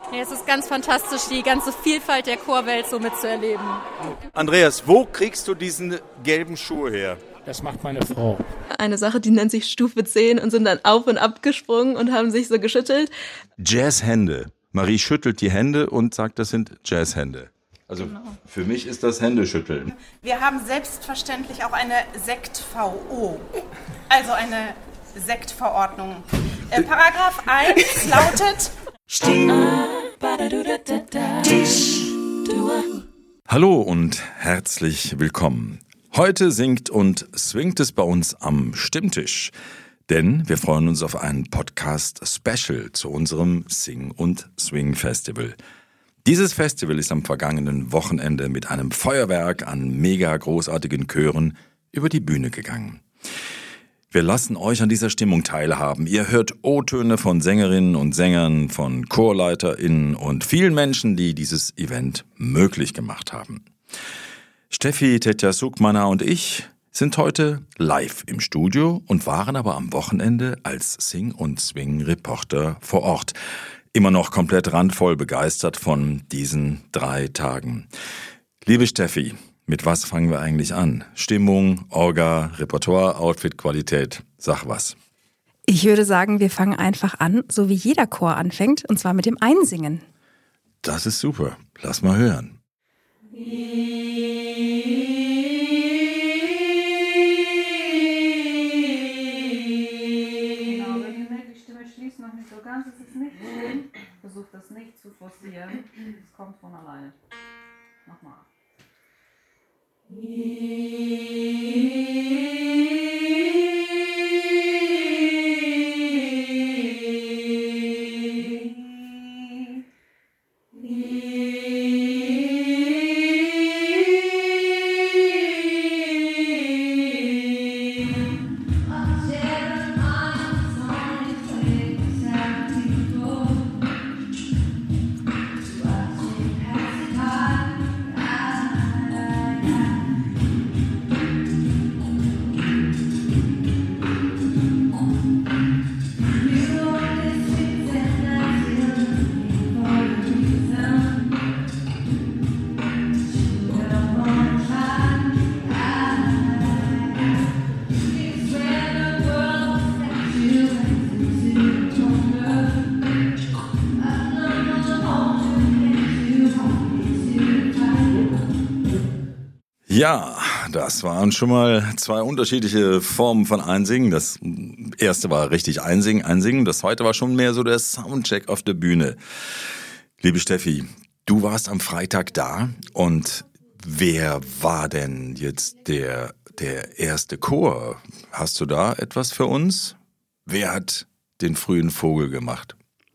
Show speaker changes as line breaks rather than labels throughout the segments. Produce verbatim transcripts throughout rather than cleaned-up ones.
Ja, es ist ganz fantastisch, die ganze Vielfalt der Chorwelt so mitzuerleben.
Andreas, wo kriegst du diesen gelben Schuh her?
Das macht meine Frau.
Eine Sache, die nennt sich Stufe zehn und sind dann auf und ab gesprungen und haben sich so geschüttelt.
Jazzhände. Marie schüttelt die Hände und sagt, das sind Jazzhände. Also genau. Für mich ist das Händeschütteln.
Wir haben selbstverständlich auch eine Sekt-V O, also eine Sektverordnung. Äh, Paragraph eins lautet...
Hallo und herzlich willkommen. Heute singt und swingt es bei uns am Stimmtisch, denn wir freuen uns auf ein Podcast-Special zu unserem Sing- und Swing-Festival. Dieses Festival ist am vergangenen Wochenende mit einem Feuerwerk an mega großartigen Chören über die Bühne gegangen. Wir lassen euch an dieser Stimmung teilhaben. Ihr hört O-Töne von Sängerinnen und Sängern, von ChorleiterInnen und vielen Menschen, die dieses Event möglich gemacht haben. Steffi Tetja-Sukmana und ich sind heute live im Studio und waren aber am Wochenende als Sing- und Swing-Reporter vor Ort. Immer noch komplett randvoll begeistert von diesen drei Tagen. Liebe Steffi, mit was fangen wir eigentlich an? Stimmung, Orga, Repertoire, Outfit, Qualität. Sag was.
Ich würde sagen, wir fangen einfach an, so wie jeder Chor anfängt, und zwar mit dem Einsingen.
Das ist super. Lass mal hören.
Genau, wenn ihr merkt, die Stimme schließt noch nicht so ganz, ist es nicht schlimm. Versucht das nicht zu forcieren. Es kommt von alleine. Nochmal.
Ja, das waren schon mal zwei unterschiedliche Formen von Einsingen. Das erste war richtig Einsingen, Einsingen. Das zweite war schon mehr so der Soundcheck auf der Bühne. Liebe Steffi, du warst am Freitag da und wer war denn jetzt der, der erste Chor? Hast du da etwas für uns? Wer hat den frühen Vogel gemacht?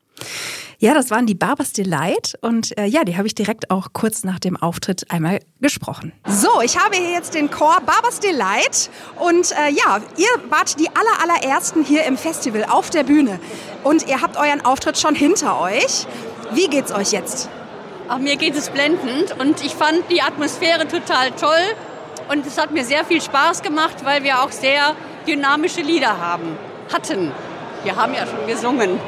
Ja, das waren die Barbers Delight und äh, ja, die habe ich direkt auch kurz nach dem Auftritt einmal gesprochen.
So, ich habe hier jetzt den Chor Barbers Delight und äh, ja, ihr wart die aller, allerersten hier im Festival auf der Bühne und ihr habt euren Auftritt schon hinter euch. Wie geht's euch jetzt?
Ach, mir geht es blendend und ich fand die Atmosphäre total toll und es hat mir sehr viel Spaß gemacht, weil wir auch sehr dynamische Lieder haben, hatten. Wir haben ja schon gesungen.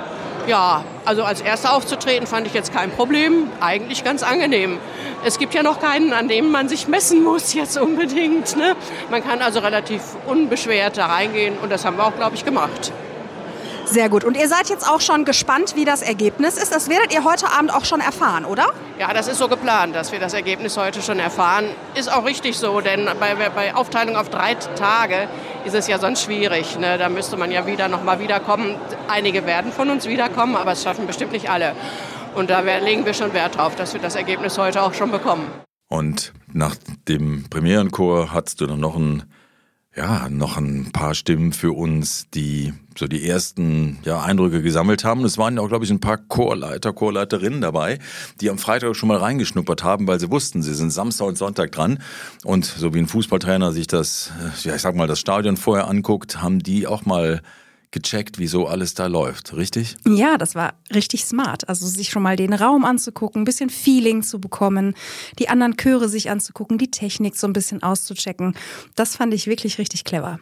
Ja, also als Erster aufzutreten fand ich jetzt kein Problem, eigentlich ganz angenehm. Es gibt ja noch keinen, an dem man sich messen muss jetzt unbedingt, ne? Man kann also relativ unbeschwert da reingehen und das haben wir auch, glaube ich, gemacht.
Sehr gut. Und ihr seid jetzt auch schon gespannt, wie das Ergebnis ist. Das werdet ihr heute Abend auch schon erfahren, oder?
Ja, das ist so geplant, dass wir das Ergebnis heute schon erfahren. Ist auch richtig so, denn bei, bei Aufteilung auf drei Tage ist es ja sonst schwierig, ne? Da müsste man ja wieder noch mal wiederkommen. Einige werden von uns wiederkommen, aber es schaffen bestimmt nicht alle. Und da legen wir schon Wert drauf, dass wir das Ergebnis heute auch schon bekommen.
Und nach dem Premierenchor hattest du dann noch ein Ja, noch ein paar Stimmen für uns, die so die ersten ja, Eindrücke gesammelt haben. Es waren ja auch, glaube ich, ein paar Chorleiter, Chorleiterinnen dabei, die am Freitag schon mal reingeschnuppert haben, weil sie wussten, sie sind Samstag und Sonntag dran. Und so wie ein Fußballtrainer sich das, ja, ich sag mal, das Stadion vorher anguckt, haben die auch mal gecheckt, wieso alles da läuft, richtig?
Ja, das war richtig smart. Also sich schon mal den Raum anzugucken, ein bisschen Feeling zu bekommen, die anderen Chöre sich anzugucken, die Technik so ein bisschen auszuchecken. Das fand ich wirklich richtig clever.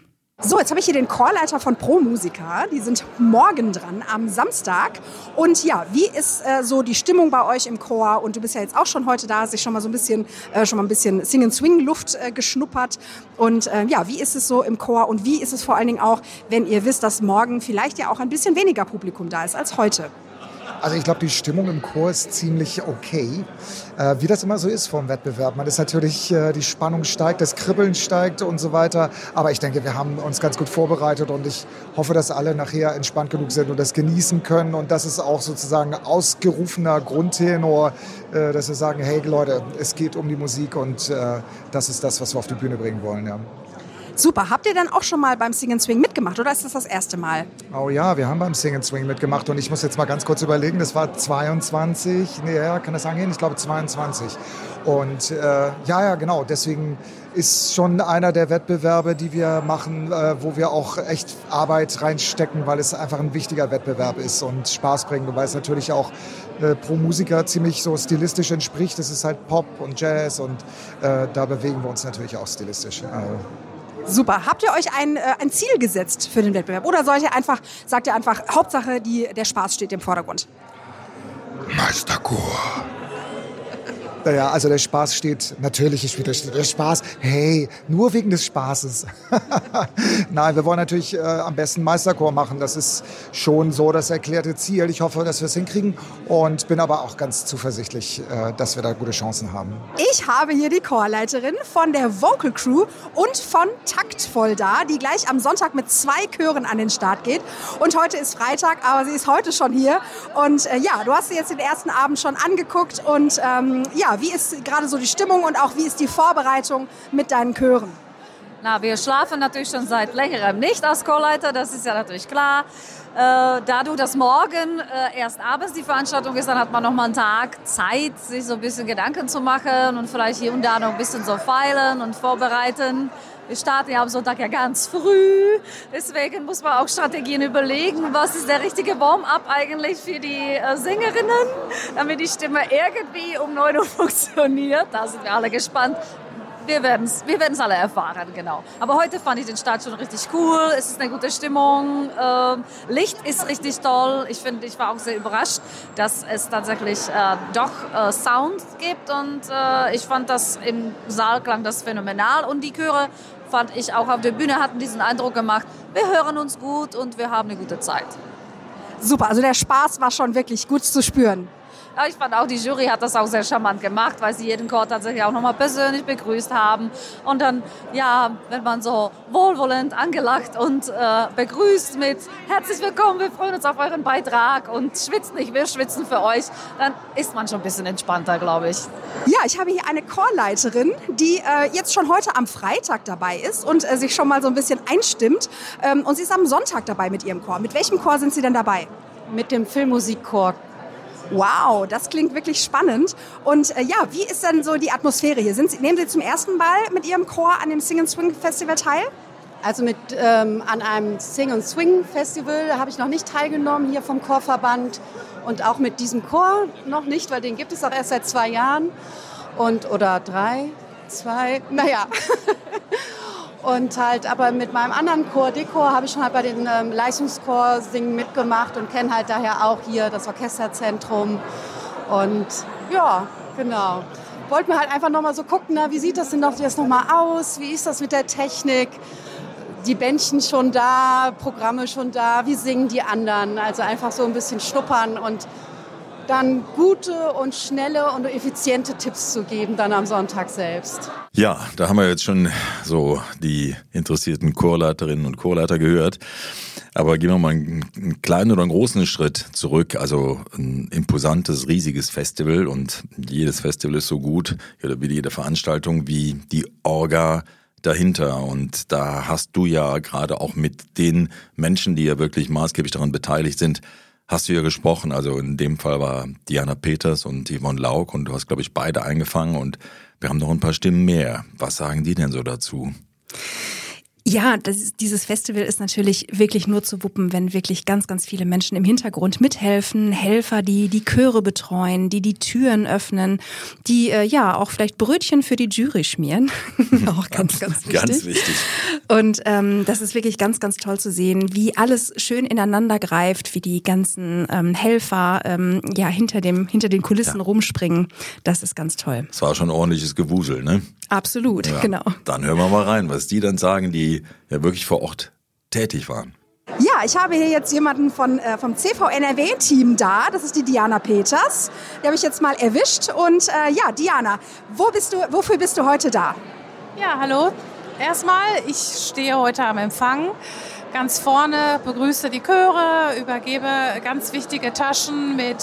So, jetzt habe ich hier den Chorleiter von Pro Musica. Die sind morgen dran, am Samstag. Und ja, wie ist äh, so die Stimmung bei euch im Chor? Und du bist ja jetzt auch schon heute da, hast dich schon mal so ein bisschen, äh, schon mal ein bisschen Sing-and-Swing-Luft äh, geschnuppert. Und äh, ja, wie ist es so im Chor? Und wie ist es vor allen Dingen auch, wenn ihr wisst, dass morgen vielleicht ja auch ein bisschen weniger Publikum da ist als heute?
Also ich glaube, die Stimmung im Chor ist ziemlich okay. Äh, wie das immer so ist vor dem Wettbewerb. Man ist natürlich, äh, die Spannung steigt, das Kribbeln steigt und so weiter. Aber ich denke, wir haben uns ganz gut vorbereitet und ich hoffe, dass alle nachher entspannt genug sind und das genießen können. Und das ist auch sozusagen ein ausgerufener Grundtenor, äh, dass wir sagen, hey Leute, es geht um die Musik und äh, das ist das, was wir auf die Bühne bringen wollen. Ja.
Super. Habt ihr dann auch schon mal beim Sing and Swing mitgemacht oder ist das das erste Mal?
Oh ja, wir haben beim Sing and Swing mitgemacht und ich muss jetzt mal ganz kurz überlegen, das war zweiundzwanzig, nee, ja, kann das angehen? Ich glaube zweiundzwanzig. Und äh, ja, ja, genau, deswegen ist schon einer der Wettbewerbe, die wir machen, äh, wo wir auch echt Arbeit reinstecken, weil es einfach ein wichtiger Wettbewerb ist und Spaß bringt und weil es natürlich auch äh, Pro Musica ziemlich so stilistisch entspricht. Es ist halt Pop und Jazz und äh, da bewegen wir uns natürlich auch stilistisch. Äh,
Super. Habt ihr euch ein, äh, ein Ziel gesetzt für den Wettbewerb? Oder sollt ihr einfach, sagt ihr einfach, Hauptsache die, der Spaß steht im Vordergrund?
Meisterchor. Naja, also der Spaß steht, natürlich steht der Spaß, hey, nur wegen des Spaßes. Nein, wir wollen natürlich äh, am besten Meisterchor machen. Das ist schon so das erklärte Ziel. Ich hoffe, dass wir es hinkriegen und bin aber auch ganz zuversichtlich, äh, dass wir da gute Chancen haben.
Ich habe hier die Chorleiterin von der Vocal Crew und von Taktvoll da, die gleich am Sonntag mit zwei Chören an den Start geht. Und heute ist Freitag, aber sie ist heute schon hier. Und äh, ja, du hast sie jetzt den ersten Abend schon angeguckt und ähm, ja, wie ist gerade so die Stimmung und auch wie ist die Vorbereitung mit deinen Chören?
Na, wir schlafen natürlich schon seit längerem nicht als Chorleiter, das ist ja natürlich klar. Äh, da du das morgen äh, erst abends die Veranstaltung ist, dann hat man noch mal einen Tag Zeit, sich so ein bisschen Gedanken zu machen und vielleicht hier und da noch ein bisschen so feilen und vorbereiten. Wir starten ja am Sonntag ja ganz früh, deswegen muss man auch Strategien überlegen, was ist der richtige Warm-up eigentlich für die äh, Sängerinnen, damit die Stimme irgendwie um neun Uhr funktioniert. Da sind wir alle gespannt. Wir werden es wir werden's alle erfahren, genau. Aber heute fand ich den Start schon richtig cool. Es ist eine gute Stimmung. Ähm, Licht ist richtig toll. Ich finde, ich war auch sehr überrascht, dass es tatsächlich äh, doch äh, Sound gibt. Und äh, ich fand das im Saal klang das phänomenal. Und die Chöre fand ich auch auf der Bühne hatten diesen Eindruck gemacht. Wir hören uns gut und wir haben eine gute Zeit.
Super, also der Spaß war schon wirklich gut zu spüren.
Ja, ich fand auch, die Jury hat das auch sehr charmant gemacht, weil sie jeden Chor tatsächlich auch nochmal persönlich begrüßt haben. Und dann, ja, wenn man so wohlwollend angelacht und äh, begrüßt mit herzlich willkommen, wir freuen uns auf euren Beitrag und schwitzt nicht, wir schwitzen für euch, dann ist man schon ein bisschen entspannter, glaube ich.
Ja, ich habe hier eine Chorleiterin, die äh, jetzt schon heute am Freitag dabei ist und äh, sich schon mal so ein bisschen einstimmt. Ähm, und sie ist am Sonntag dabei mit ihrem Chor. Mit welchem Chor sind Sie denn dabei?
Mit dem Filmmusikchor.
Wow, das klingt wirklich spannend. Und äh, ja, wie ist denn so die Atmosphäre hier? Sind Sie, nehmen Sie zum ersten Mal mit Ihrem Chor an dem Sing and Swing Festival teil?
Also mit, ähm, an einem Sing and Swing Festival habe ich noch nicht teilgenommen hier vom Chorverband und auch mit diesem Chor noch nicht, weil den gibt es auch erst seit zwei Jahren und oder drei, zwei, naja. Und halt, aber mit meinem anderen Chor, Dekor, habe ich schon halt bei den ähm, Leistungschor-Singen mitgemacht und kenne halt daher auch hier das Orchesterzentrum. Und ja, genau. Wollten wir halt einfach nochmal so gucken, na, wie sieht das denn noch jetzt nochmal aus? Wie ist das mit der Technik? Die Bändchen schon da, Programme schon da, wie singen die anderen? Also einfach so ein bisschen schnuppern und dann gute und schnelle und effiziente Tipps zu geben, dann am Sonntag selbst.
Ja, da haben wir jetzt schon so die interessierten Chorleiterinnen und Chorleiter gehört. Aber gehen wir mal einen kleinen oder einen großen Schritt zurück. Also ein imposantes, riesiges Festival und jedes Festival ist so gut, oder wie jede Veranstaltung, wie die Orga dahinter. Und da hast du ja gerade auch mit den Menschen, die ja wirklich maßgeblich daran beteiligt sind, hast du ja gesprochen. Also in dem Fall war Diana Peters und Yvonne Lauk und du hast, glaube ich, beide eingefangen und wir haben noch ein paar Stimmen mehr. Was sagen die denn so dazu?
Ja, das ist, dieses Festival ist natürlich wirklich nur zu wuppen, wenn wirklich ganz, ganz viele Menschen im Hintergrund mithelfen, Helfer, die die Chöre betreuen, die die Türen öffnen, die äh, ja auch vielleicht Brötchen für die Jury schmieren. Auch ganz, ganz wichtig.
Ganz wichtig.
Und ähm, das ist wirklich ganz, ganz toll zu sehen, wie alles schön ineinander greift, wie die ganzen ähm, Helfer ähm, ja hinter dem hinter den Kulissen ja. rumspringen. Das ist ganz toll.
Es war schon ordentliches Gewusel, ne?
Absolut,
ja.
genau.
Dann hören wir mal rein, was die dann sagen, die ja wirklich vor Ort tätig waren.
Ja, ich habe hier jetzt jemanden von, äh, vom C V N R W-Team da. Das ist die Diana Peters. Die habe ich jetzt mal erwischt. Und äh, ja, Diana, wo bist du, wofür bist du heute da?
Ja, hallo. Erstmal, ich stehe heute am Empfang. Ganz vorne begrüße die Chöre, übergebe ganz wichtige Taschen mit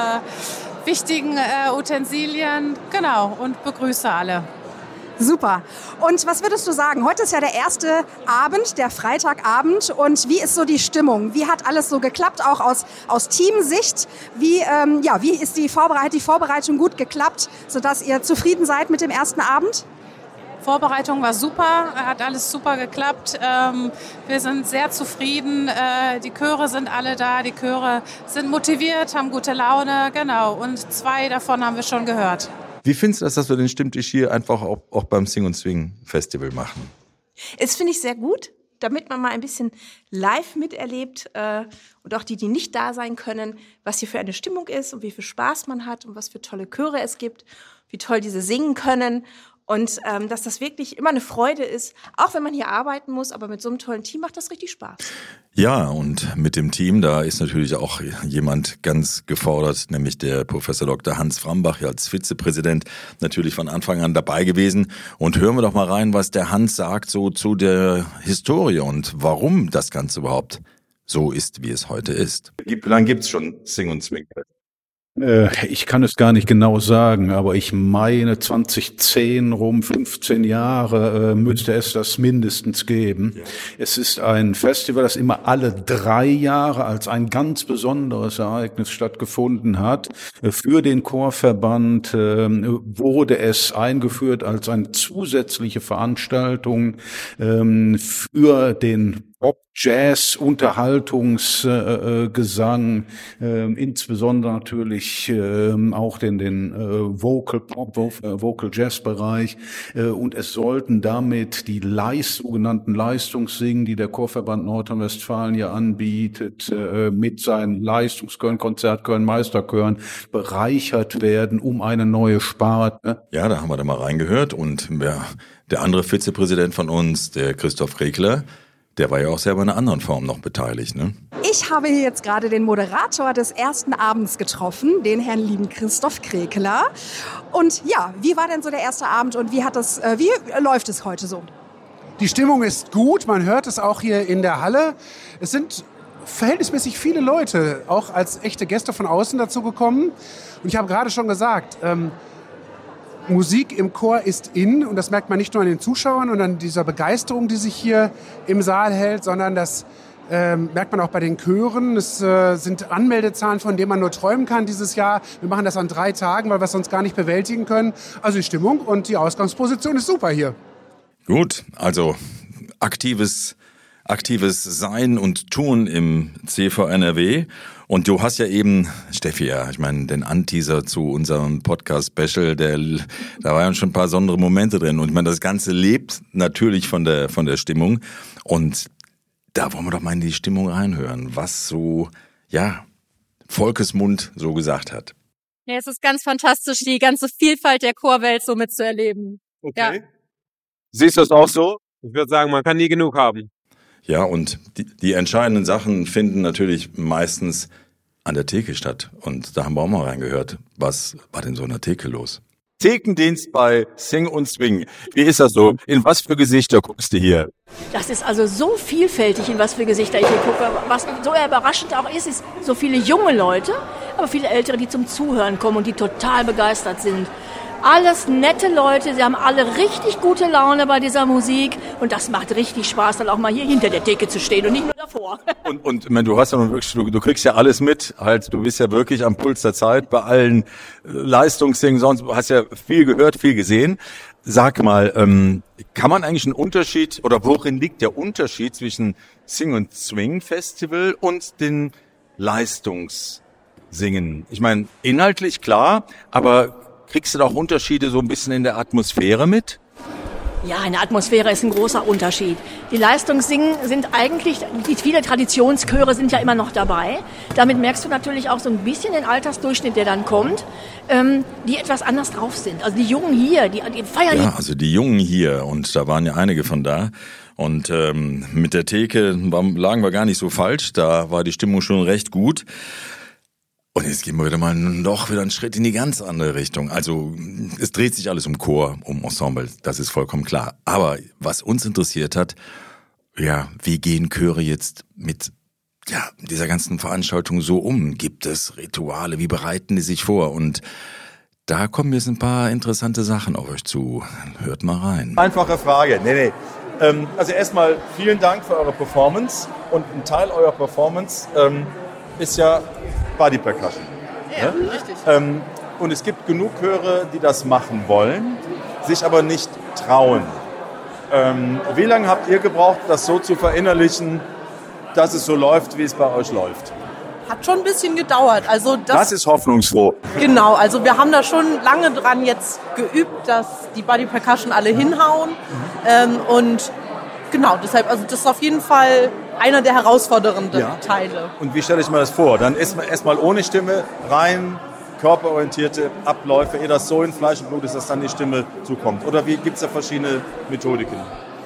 äh, wichtigen äh, Utensilien. Genau, und begrüße alle.
Super. Und was würdest du sagen? Heute ist ja der erste Abend, der Freitagabend. Und wie ist so die Stimmung? Wie hat alles so geklappt, auch aus, aus Teamsicht? Wie, ähm, ja, wie ist die Vorbereitung, die Vorbereitung gut geklappt, sodass ihr zufrieden seid mit dem ersten Abend?
Vorbereitung war super, hat alles super geklappt. Ähm, wir sind sehr zufrieden. Äh, die Chöre sind alle da, die Chöre sind motiviert, haben gute Laune, genau. Und zwei davon haben wir schon gehört.
Wie findest du das, dass wir den Stimmtisch hier einfach auch, auch beim Sing und Swing Festival machen?
Das finde ich sehr gut, damit man mal ein bisschen live miterlebt äh, und auch die, die nicht da sein können, was hier für eine Stimmung ist und wie viel Spaß man hat und was für tolle Chöre es gibt, wie toll diese singen können. Und ähm, dass das wirklich immer eine Freude ist, auch wenn man hier arbeiten muss, aber mit so einem tollen Team macht das richtig Spaß.
Ja, und mit dem Team, da ist natürlich auch jemand ganz gefordert, nämlich der Professor Doktor Hans Frambach, ja als Vizepräsident natürlich von Anfang an dabei gewesen. Und hören wir doch mal rein, was der Hans sagt so zu der Historie und warum das Ganze überhaupt so ist, wie es heute ist. Wie lange gibt's schon Sing und Swing?
Ich kann es gar nicht genau sagen, aber ich meine zweitausendzehn, rum fünfzehn Jahre äh, müsste es das mindestens geben. Ja. Es ist ein Festival, das immer alle drei Jahre als ein ganz besonderes Ereignis stattgefunden hat. Für den Chorverband äh, wurde es eingeführt als eine zusätzliche Veranstaltung äh, für den Pop, Jazz, Unterhaltungsgesang, äh, äh, insbesondere natürlich äh, auch den, den äh, Vocal Pop, Vocal Jazz Bereich. Äh, und es sollten damit die Leist, sogenannten Leistungssingen, die der Chorverband Nordrhein-Westfalen ja anbietet, äh, mit seinen Leistungschören, Konzertchören, Meisterchören bereichert werden, um eine neue Sparte.
Ja, da haben wir da mal reingehört. Und der, der andere Vizepräsident von uns, der Christoph Regler, der war ja auch selber in einer anderen Form noch beteiligt, ne?
Ich habe hier jetzt gerade den Moderator des ersten Abends getroffen, den Herrn lieben Christoph Krekler. Und ja, wie war denn so der erste Abend und wie hat das, äh, wie läuft es heute so?
Die Stimmung ist gut, man hört es auch hier in der Halle. Es sind verhältnismäßig viele Leute, auch als echte Gäste von außen dazu gekommen. Und ich habe gerade schon gesagt, ähm, Musik im Chor ist in und das merkt man nicht nur an den Zuschauern und an dieser Begeisterung, die sich hier im Saal hält, sondern das ähm, merkt man auch bei den Chören. Es äh, sind Anmeldezahlen, von denen man nur träumen kann dieses Jahr. Wir machen das an drei Tagen, weil wir es sonst gar nicht bewältigen können. Also die Stimmung und die Ausgangsposition ist super hier.
Gut, also aktives aktives Sein und Tun im C V N R W. Und du hast ja eben, Steffi, ja, ich meine, den Anteaser zu unserem Podcast-Special, der, da waren schon ein paar besondere Momente drin. Und ich meine, das Ganze lebt natürlich von der, von der Stimmung. Und da wollen wir doch mal in die Stimmung reinhören, was so, ja, Volkesmund so gesagt hat.
Ja, es ist ganz fantastisch, die ganze Vielfalt der Chorwelt so mitzuerleben.
Okay. Ja. Siehst du es auch so? Ich würde sagen, man kann nie genug haben.
Ja, und die, die entscheidenden Sachen finden natürlich meistens an der Theke statt. Und da haben wir auch mal reingehört. Was war denn so in der Theke los?
Thekendienst bei Sing und Swing. Wie ist das so? In was für Gesichter guckst du hier?
Das ist also so vielfältig, in was für Gesichter ich hier gucke. Was so überraschend auch ist, ist so viele junge Leute, aber viele Ältere, die zum Zuhören kommen und die total begeistert sind. Alles nette Leute, sie haben alle richtig gute Laune bei dieser Musik und das macht richtig Spaß, dann auch mal hier hinter der Theke zu stehen und nicht nur davor.
Und, und ich meine, du hast ja wirklich, du, du kriegst ja alles mit, halt, du bist ja wirklich am Puls der Zeit bei allen Leistungssingen, sonst hast ja viel gehört, viel gesehen. Sag mal, ähm, kann man eigentlich einen Unterschied oder worin liegt der Unterschied zwischen Sing und Swing Festival und den Leistungssingen? Ich meine, inhaltlich klar, aber kriegst du da auch Unterschiede so ein bisschen in der Atmosphäre mit?
Ja, in der Atmosphäre ist ein großer Unterschied. Die Leistungssingen sind eigentlich, die viele Traditionschöre sind ja immer noch dabei. Damit merkst du natürlich auch so ein bisschen den Altersdurchschnitt, der dann kommt, ähm, die etwas anders drauf sind. Also die Jungen hier, die, die feiern...
Ja, also die Jungen hier, und da waren ja einige von da. Und ähm, mit der Theke war, lagen wir gar nicht so falsch, da war die Stimmung schon recht gut. Und jetzt gehen wir wieder mal noch wieder einen Schritt in die ganz andere Richtung. Also es dreht sich alles um Chor, um Ensemble, das ist vollkommen klar. Aber was uns interessiert hat, ja, wie gehen Chöre jetzt mit ja, dieser ganzen Veranstaltung so um? Gibt es Rituale? Wie bereiten die sich vor? Und da kommen jetzt ein paar interessante Sachen auf euch zu. Hört mal rein.
Einfache Frage. Nee, nee. Ähm, also erstmal vielen Dank für eure Performance. Und ein Teil eurer Performance ähm, ist ja Body Percussion.
Ja,
ne?
richtig.
Ähm, und es gibt genug Chöre, die das machen wollen, sich aber nicht trauen. Ähm, wie lange habt ihr gebraucht, das so zu verinnerlichen, dass es so läuft, wie es bei euch läuft?
Hat schon ein bisschen gedauert. Also das,
Das ist hoffnungsfroh.
Genau, also wir haben da schon lange dran jetzt geübt, dass die Body Percussion alle hinhauen. Ähm, und genau, deshalb, also das ist auf jeden Fall einer der herausfordernden
Ja.
Teile.
Und wie stelle ich mir das vor? Dann ist man erstmal ohne Stimme rein, körperorientierte Abläufe, ehe das so in Fleisch und Blut ist, dass dann die Stimme zukommt. Oder wie gibt es da verschiedene Methodiken?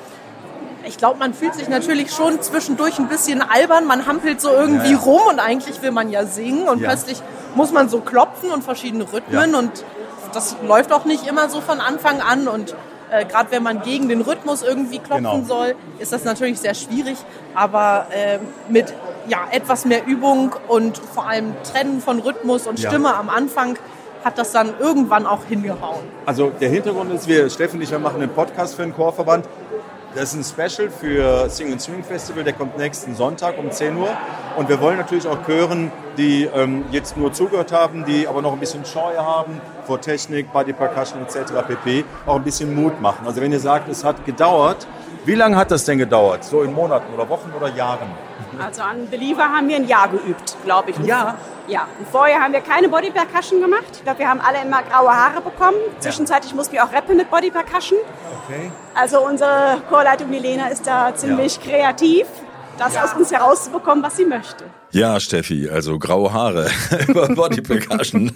Ich glaube, man fühlt sich natürlich schon zwischendurch ein bisschen albern. Man hampelt so irgendwie
Ja, ja.
rum und eigentlich will man ja singen. Und
Ja.
plötzlich muss man so klopfen und verschiedene Rhythmen.
Ja.
Und das läuft auch nicht immer so von Anfang an. Und äh, gerade wenn man gegen den Rhythmus irgendwie klopfen
Genau.
soll, ist das natürlich sehr schwierig. Aber äh, mit ja, etwas mehr Übung und vor allem Trennen von Rhythmus und
Ja.
Stimme am Anfang hat das dann irgendwann auch hingehauen.
Also der Hintergrund ist, wir, Steffen und ich, wir machen einen Podcast für den Chorverband. Das ist ein Special für Sing and Swing Festival, der kommt nächsten Sonntag um zehn Uhr. Und wir wollen natürlich auch Chören, die ähm, jetzt nur zugehört haben, die aber noch ein bisschen Scheu haben vor Technik, Body Percussion et cetera pp. auch ein bisschen Mut machen. Also wenn ihr sagt, es hat gedauert, wie lange hat das denn gedauert? So in Monaten oder Wochen oder Jahren?
Also an Believer haben wir ein Jahr geübt, glaube ich.
Ja?
Ja. Und vorher haben wir keine Body Percussion gemacht. Ich glaube, wir haben alle immer graue Haare bekommen. Zwischenzeitlich mussten wir auch rappen mit Body Percussion.
Okay.
Also unsere Chorleitung Milena ist da ziemlich kreativ, das aus uns herauszubekommen, was sie möchte.
Ja, Steffi, also graue Haare über Body Percussion.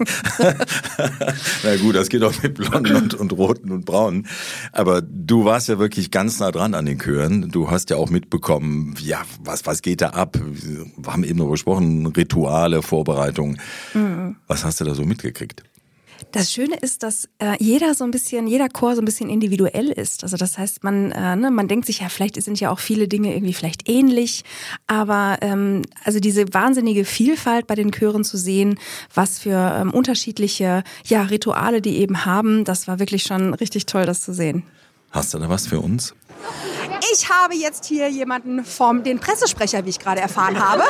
Na gut, das geht auch mit blonden und, und roten und braunen. Aber du warst ja wirklich ganz nah dran an den Chören. Du hast ja auch mitbekommen, ja, was, was geht da ab? Wir haben eben darüber gesprochen, Rituale, Vorbereitungen.
Mhm.
Was hast du da so mitgekriegt?
Das Schöne ist, dass äh, jeder so ein bisschen, jeder Chor so ein bisschen individuell ist. Also das heißt, man, äh, ne, man denkt sich ja, vielleicht sind ja auch viele Dinge irgendwie vielleicht ähnlich, aber ähm, also diese wahnsinnige Vielfalt bei den Chören zu sehen, was für ähm, unterschiedliche ja, Rituale die eben haben, das war wirklich schon richtig toll, das zu sehen.
Hast du da was für uns?
Ich habe jetzt hier jemanden vom den Pressesprecher, wie ich gerade erfahren habe,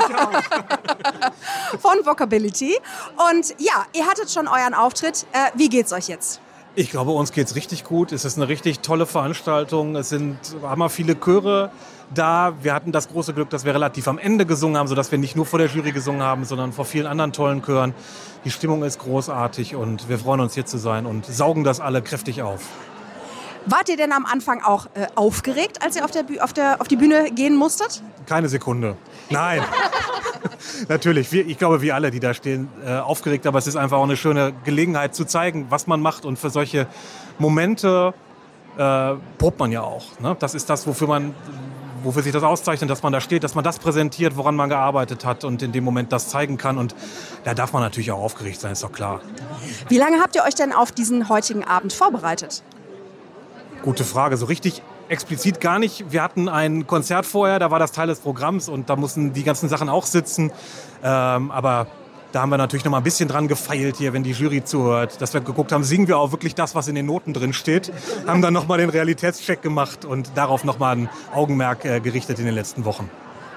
von Vocability. Und ja, ihr hattet schon euren Auftritt. Äh, wie geht's euch jetzt?
Ich glaube, uns geht's richtig gut. Es ist eine richtig tolle Veranstaltung. Es sind hammer viele Chöre da. Wir hatten das große Glück, dass wir relativ am Ende gesungen haben, sodass wir nicht nur vor der Jury gesungen haben, sondern vor vielen anderen tollen Chören. Die Stimmung ist großartig und wir freuen uns, hier zu sein und saugen das alle kräftig auf.
Wart ihr denn am Anfang auch äh, aufgeregt, als ihr auf, der Bü- auf, der, auf die Bühne gehen musstet?
Keine Sekunde. Nein. Natürlich, wir, ich glaube, wir alle, die da stehen, äh, aufgeregt. Aber es ist einfach auch eine schöne Gelegenheit zu zeigen, was man macht. Und für solche Momente äh, probt man ja auch. Ne? Das ist das, wofür man, wofür sich das auszeichnet, dass man da steht, dass man das präsentiert, woran man gearbeitet hat und in dem Moment das zeigen kann. Und da darf man natürlich auch aufgeregt sein, ist doch klar.
Wie lange habt ihr euch denn auf diesen heutigen Abend vorbereitet?
Gute Frage. So richtig explizit gar nicht. Wir hatten ein Konzert vorher, da war das Teil des Programms und da mussten die ganzen Sachen auch sitzen. Ähm, aber da haben wir natürlich noch mal ein bisschen dran gefeilt hier, wenn die Jury zuhört. Dass wir geguckt haben, singen wir auch wirklich das, was in den Noten drin steht. Haben dann noch mal den Realitätscheck gemacht und darauf noch mal ein Augenmerk äh, gerichtet in den letzten Wochen.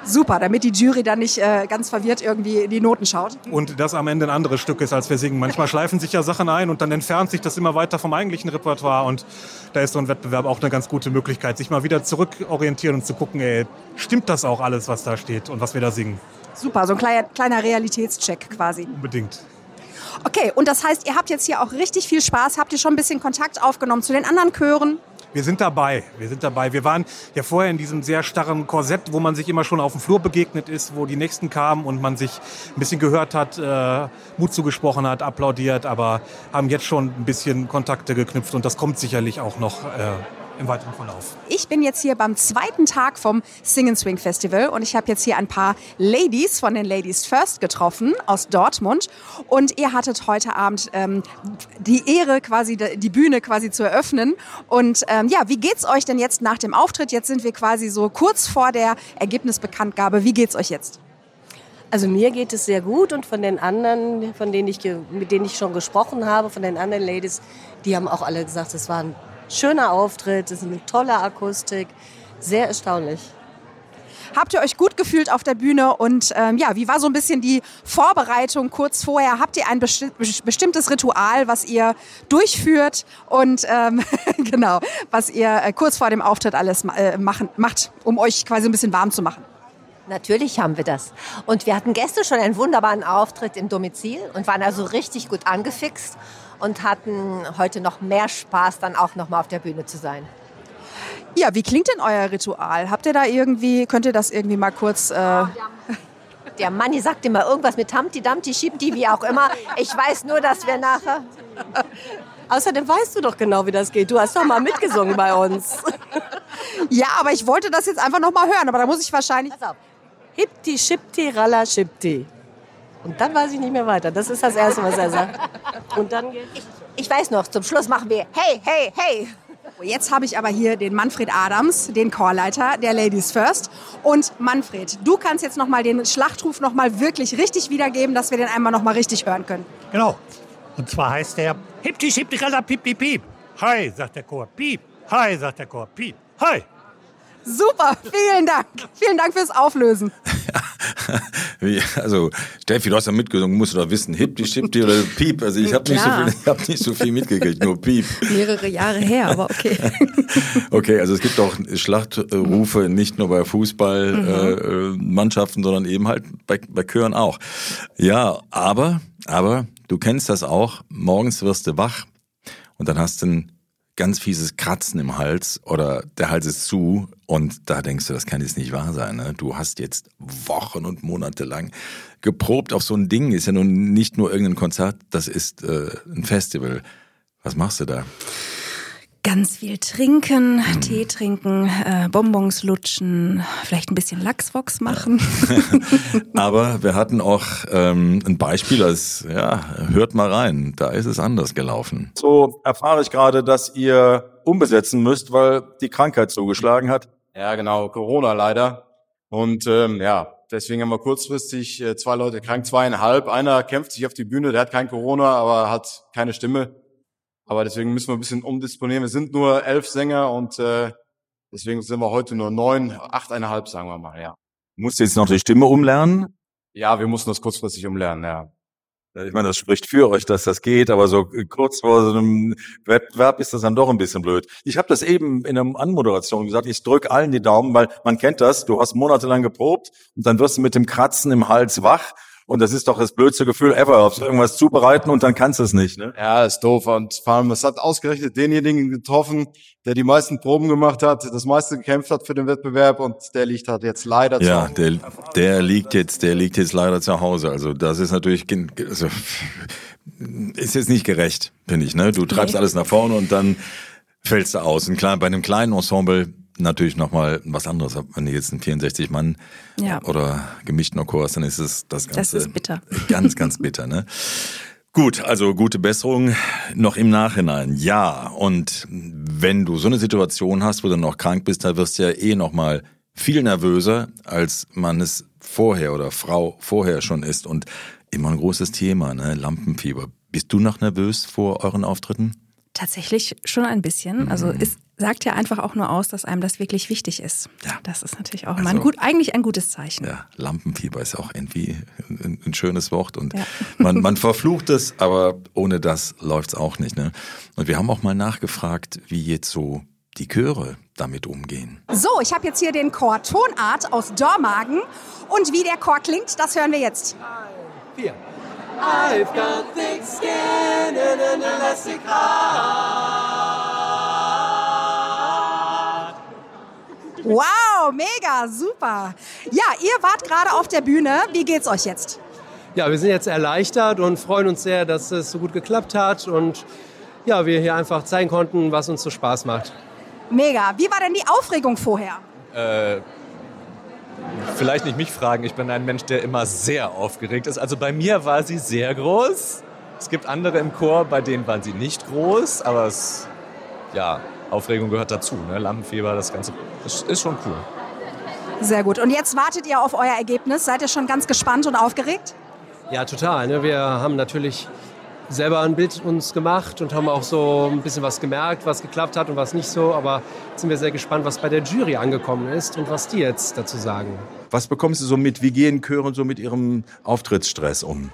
Super, damit die Jury dann nicht äh, ganz verwirrt irgendwie in die Noten schaut.
Und das am Ende ein anderes Stück ist, als wir singen. Manchmal schleifen sich ja Sachen ein und dann entfernt sich das immer weiter vom eigentlichen Repertoire. Und da ist so ein Wettbewerb auch eine ganz gute Möglichkeit, sich mal wieder zurückorientieren und zu gucken, ey, stimmt das auch alles, was da steht und was wir da singen?
Super, so ein kleiner, kleiner Realitätscheck quasi.
Unbedingt.
Okay, und das heißt, ihr habt jetzt hier auch richtig viel Spaß. Habt ihr schon ein bisschen Kontakt aufgenommen zu den anderen Chören?
Wir sind dabei, wir sind dabei. Wir waren ja vorher in diesem sehr starren Korsett, wo man sich immer schon auf dem Flur begegnet ist, wo die Nächsten kamen und man sich ein bisschen gehört hat, äh, Mut zugesprochen hat, applaudiert, aber haben jetzt schon ein bisschen Kontakte geknüpft und das kommt sicherlich auch noch äh, im weiteren Verlauf.
Ich bin jetzt hier beim zweiten Tag vom Sing and Swing Festival und ich habe jetzt hier ein paar Ladies von den Ladies First getroffen aus Dortmund und ihr hattet heute Abend ähm, die Ehre, quasi die Bühne quasi zu eröffnen und ähm, ja, wie geht's euch denn jetzt nach dem Auftritt? Jetzt sind wir quasi so kurz vor der Ergebnisbekanntgabe. Wie geht's euch jetzt?
Also mir geht es sehr gut und von den anderen, von denen ich, mit denen ich schon gesprochen habe, von den anderen Ladies, die haben auch alle gesagt, es war ein schöner Auftritt, es ist eine tolle Akustik, sehr erstaunlich.
Habt ihr euch gut gefühlt auf der Bühne und ähm, ja, wie war so ein bisschen die Vorbereitung kurz vorher? Habt ihr ein besti- bestimmtes Ritual, was ihr durchführt und ähm, genau, was ihr äh, kurz vor dem Auftritt alles äh, machen, macht, um euch quasi ein bisschen warm zu machen?
Natürlich haben wir das. Und wir hatten gestern schon einen wunderbaren Auftritt im Domizil und waren also richtig gut angefixt und hatten heute noch mehr Spaß, dann auch noch mal auf der Bühne zu sein.
Ja, wie klingt denn euer Ritual? Habt ihr da irgendwie, könnt ihr das irgendwie mal kurz... Äh
Der Manni sagt immer irgendwas mit Humpty Dumpty, Schimpty, wie auch immer. Ich weiß nur, dass wir nachher...
Außerdem weißt du doch genau, wie das geht. Du hast doch mal mitgesungen bei uns.
Ja, aber ich wollte das jetzt einfach noch mal hören, aber da muss ich wahrscheinlich...
Pass auf. Hipti, Schipti, Ralla, Schipti. Und dann weiß ich nicht mehr weiter. Das ist das Erste, was er sagt. Und dann geht...
Ich, ich weiß noch, zum Schluss machen wir hey, hey, hey.
Jetzt habe ich aber hier den Manfred Adams, den Chorleiter der Ladies First. Und Manfred, du kannst jetzt noch mal den Schlachtruf noch mal wirklich richtig wiedergeben, dass wir den einmal noch mal richtig hören können.
Genau. Und zwar heißt der Hipti, Schipti, Ralla, Pipti, Piep. Hi, sagt der Chor. Piep. Hi, sagt der Chor. Piep. Hi.
Super, vielen Dank. Vielen Dank fürs Auflösen.
Also, Steffi, du hast ja mitgesungen, musst du doch wissen, Hipti, Schipti oder Piep. Also ich habe nicht, so viel, ich hab nicht so viel mitgekriegt, nur Piep.
Mehrere Jahre her, aber okay.
Okay, also es gibt auch Schlachtrufe nicht nur bei Fußballmannschaften, mhm. äh, sondern eben halt bei, bei Chören auch. Ja, aber, aber du kennst das auch, morgens wirst du wach und dann hast du ein ganz fieses Kratzen im Hals oder der Hals ist zu und da denkst du, das kann jetzt nicht wahr sein. Ne? Du hast jetzt Wochen und Monate lang geprobt auf so ein Ding. Ist ja nun nicht nur irgendein Konzert, das ist äh, ein Festival. Was machst du da?
Ganz viel trinken, hm. Tee trinken, äh, Bonbons lutschen, vielleicht ein bisschen Lachswox machen.
Aber wir hatten auch ähm, ein Beispiel, als ja, hört mal rein, da ist es anders gelaufen.
So erfahre ich gerade, dass ihr umbesetzen müsst, weil die Krankheit zugeschlagen hat.
Ja, genau, Corona leider. Und ähm, ja, deswegen haben wir kurzfristig äh, zwei Leute krank, zweieinhalb. Einer kämpft sich auf die Bühne, der hat kein Corona, aber hat keine Stimme. Aber deswegen müssen wir ein bisschen umdisponieren. Wir sind nur elf Sänger und äh, deswegen sind wir heute nur neun, achteinhalb, sagen wir mal, ja.
Musst du jetzt noch die Stimme umlernen?
Ja, wir mussten das kurzfristig umlernen, ja.
Ich meine, das spricht für euch, dass das geht, aber so kurz vor so einem Wettbewerb ist das dann doch ein bisschen blöd. Ich habe das eben in einer Anmoderation gesagt, ich drücke allen die Daumen, weil man kennt das, du hast monatelang geprobt und dann wirst du mit dem Kratzen im Hals wach. Und das ist doch das blödste Gefühl ever, auf irgendwas zubereiten und dann kannst du es nicht, ne?
Ja, ist doof. Und vor allem, es hat ausgerechnet denjenigen getroffen, der die meisten Proben gemacht hat, das meiste gekämpft hat für den Wettbewerb und der liegt halt jetzt leider zu Hause.
Ja, der, der liegt jetzt, der liegt jetzt leider zu Hause. Also das ist natürlich, also, ist jetzt nicht gerecht, finde ich, ne? Du treibst alles nach vorne und dann fällst du aus. Und klar, bei einem kleinen Ensemble natürlich nochmal was anderes. Wenn du jetzt einen vierundsechzig Mann
ja.
oder gemischten Chor hast, dann ist es das Ganze.
Das ist bitter.
Ganz, ganz bitter, ne? Gut, also gute Besserung noch im Nachhinein. Ja, und wenn du so eine Situation hast, wo du noch krank bist, da wirst du ja eh nochmal viel nervöser, als man es vorher oder Frau vorher schon ist. Und immer ein großes Thema, ne? Lampenfieber. Bist du noch nervös vor euren Auftritten?
Tatsächlich schon ein bisschen. Also es sagt ja einfach auch nur aus, dass einem das wirklich wichtig ist.
Ja.
Das ist natürlich auch immer
Also,
ein gut, eigentlich ein gutes Zeichen.
Ja, Lampenfieber ist auch irgendwie ein, ein schönes Wort und
Ja.
man, man verflucht es, aber ohne das läuft's auch nicht. Ne? Und wir haben auch mal nachgefragt, wie jetzt so die Chöre damit umgehen.
So, ich habe jetzt hier den Chor Tonart aus Dormagen. Und wie der Chor klingt, das hören wir jetzt.
Vier. I've got thick skin and an elastic heart.
Wow, mega, super. Ja, ihr wart gerade auf der Bühne. Wie geht's euch jetzt?
Ja, wir sind jetzt erleichtert und freuen uns sehr, dass es so gut geklappt hat und ja, wir hier einfach zeigen konnten, was uns so Spaß macht.
Mega. Wie war denn die Aufregung vorher?
Äh, vielleicht nicht mich fragen, ich bin ein Mensch, der immer sehr aufgeregt ist. Also bei mir war sie sehr groß. Es gibt andere im Chor, bei denen waren sie nicht groß, aber es, ja, Aufregung gehört dazu, ne? Lampenfieber, das Ganze, das ist schon cool.
Sehr gut. Und jetzt wartet ihr auf euer Ergebnis. Seid ihr schon ganz gespannt und aufgeregt?
Ja, total. Ne? Wir haben natürlich selber ein Bild uns gemacht und haben auch so ein bisschen was gemerkt, was geklappt hat und was nicht so. Aber jetzt sind wir sehr gespannt, was bei der Jury angekommen ist und was die jetzt dazu sagen.
Was bekommst du so mit, wie gehen Chöre so mit ihrem Auftrittsstress um?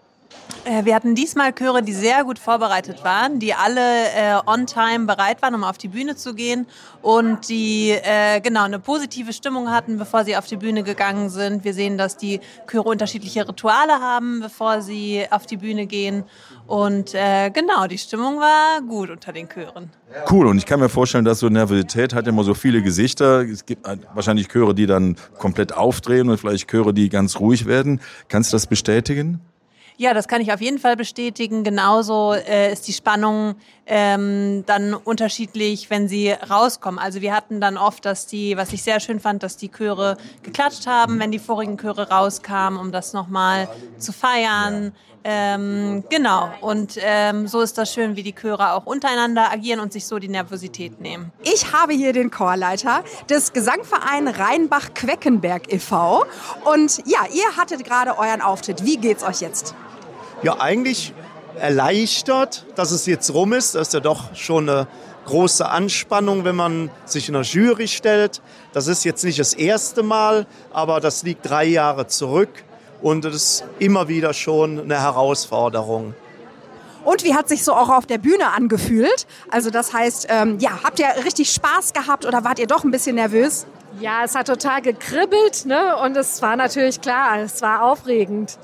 Wir hatten diesmal Chöre, die sehr gut vorbereitet waren, die alle äh, on time bereit waren, um auf die Bühne zu gehen und die äh, genau eine positive Stimmung hatten, bevor sie auf die Bühne gegangen sind. Wir sehen, dass die Chöre unterschiedliche Rituale haben, bevor sie auf die Bühne gehen. Und äh, genau, die Stimmung war gut unter den Chören.
Cool, und ich kann mir vorstellen, dass so Nervosität hat immer so viele Gesichter. Es gibt wahrscheinlich Chöre, die dann komplett aufdrehen und vielleicht Chöre, die ganz ruhig werden. Kannst du das bestätigen?
Ja, das kann ich auf jeden Fall bestätigen. Genauso äh, ist die Spannung ähm, dann unterschiedlich, wenn sie rauskommen. Also wir hatten dann oft, dass die, was ich sehr schön fand, dass die Chöre geklatscht haben, wenn die vorigen Chöre rauskamen, um das nochmal zu feiern. Ähm, genau, und ähm, so ist das schön, wie die Chöre auch untereinander agieren und sich so die Nervosität nehmen.
Ich habe hier den Chorleiter des Gesangvereins Rheinbach-Queckenberg e V Und ja, ihr hattet gerade euren Auftritt. Wie geht's euch jetzt?
Ja, eigentlich erleichtert, dass es jetzt rum ist. Das ist ja doch schon eine große Anspannung, wenn man sich in der Jury stellt. Das ist jetzt nicht das erste Mal, aber das liegt drei Jahre zurück. Und das ist immer wieder schon eine Herausforderung.
Und wie hat sich so auch auf der Bühne angefühlt? Also das heißt, ähm, ja, habt ihr richtig Spaß gehabt oder wart ihr doch ein bisschen nervös?
Ja, es hat total gekribbelt, ne? Und es war natürlich klar, es war aufregend.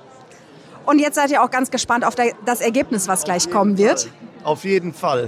Und jetzt seid ihr auch ganz gespannt auf das Ergebnis, was gleich kommen wird?
Auf jeden Fall.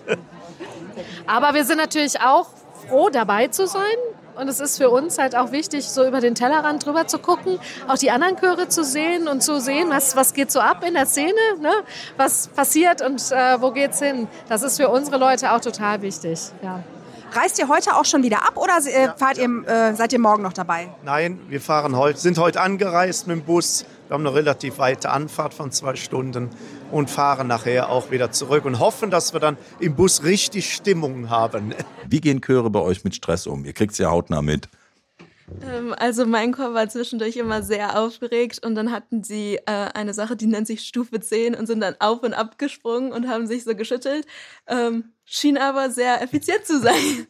Aber wir sind natürlich auch froh, dabei zu sein. Und es ist für uns halt auch wichtig, so über den Tellerrand drüber zu gucken, auch die anderen Chöre zu sehen und zu sehen, was, was geht so ab in der Szene, ne? Was passiert und äh, wo geht's hin. Das ist für unsere Leute auch total wichtig. Ja.
Reist ihr heute auch schon wieder ab oder äh, fahrt ihr, äh, seid ihr morgen noch dabei?
Nein, wir fahren heute, sind heute angereist mit dem Bus. Wir haben eine relativ weite Anfahrt von zwei Stunden und fahren nachher auch wieder zurück und hoffen, dass wir dann im Bus richtig Stimmung haben.
Wie gehen Chöre bei euch mit Stress um? Ihr kriegt es ja hautnah mit.
Also mein Chor war zwischendurch immer sehr aufgeregt und dann hatten sie äh, eine Sache, die nennt sich Stufe zehn und sind dann auf und ab gesprungen und haben sich so geschüttelt. Ähm, schien aber sehr effizient zu sein.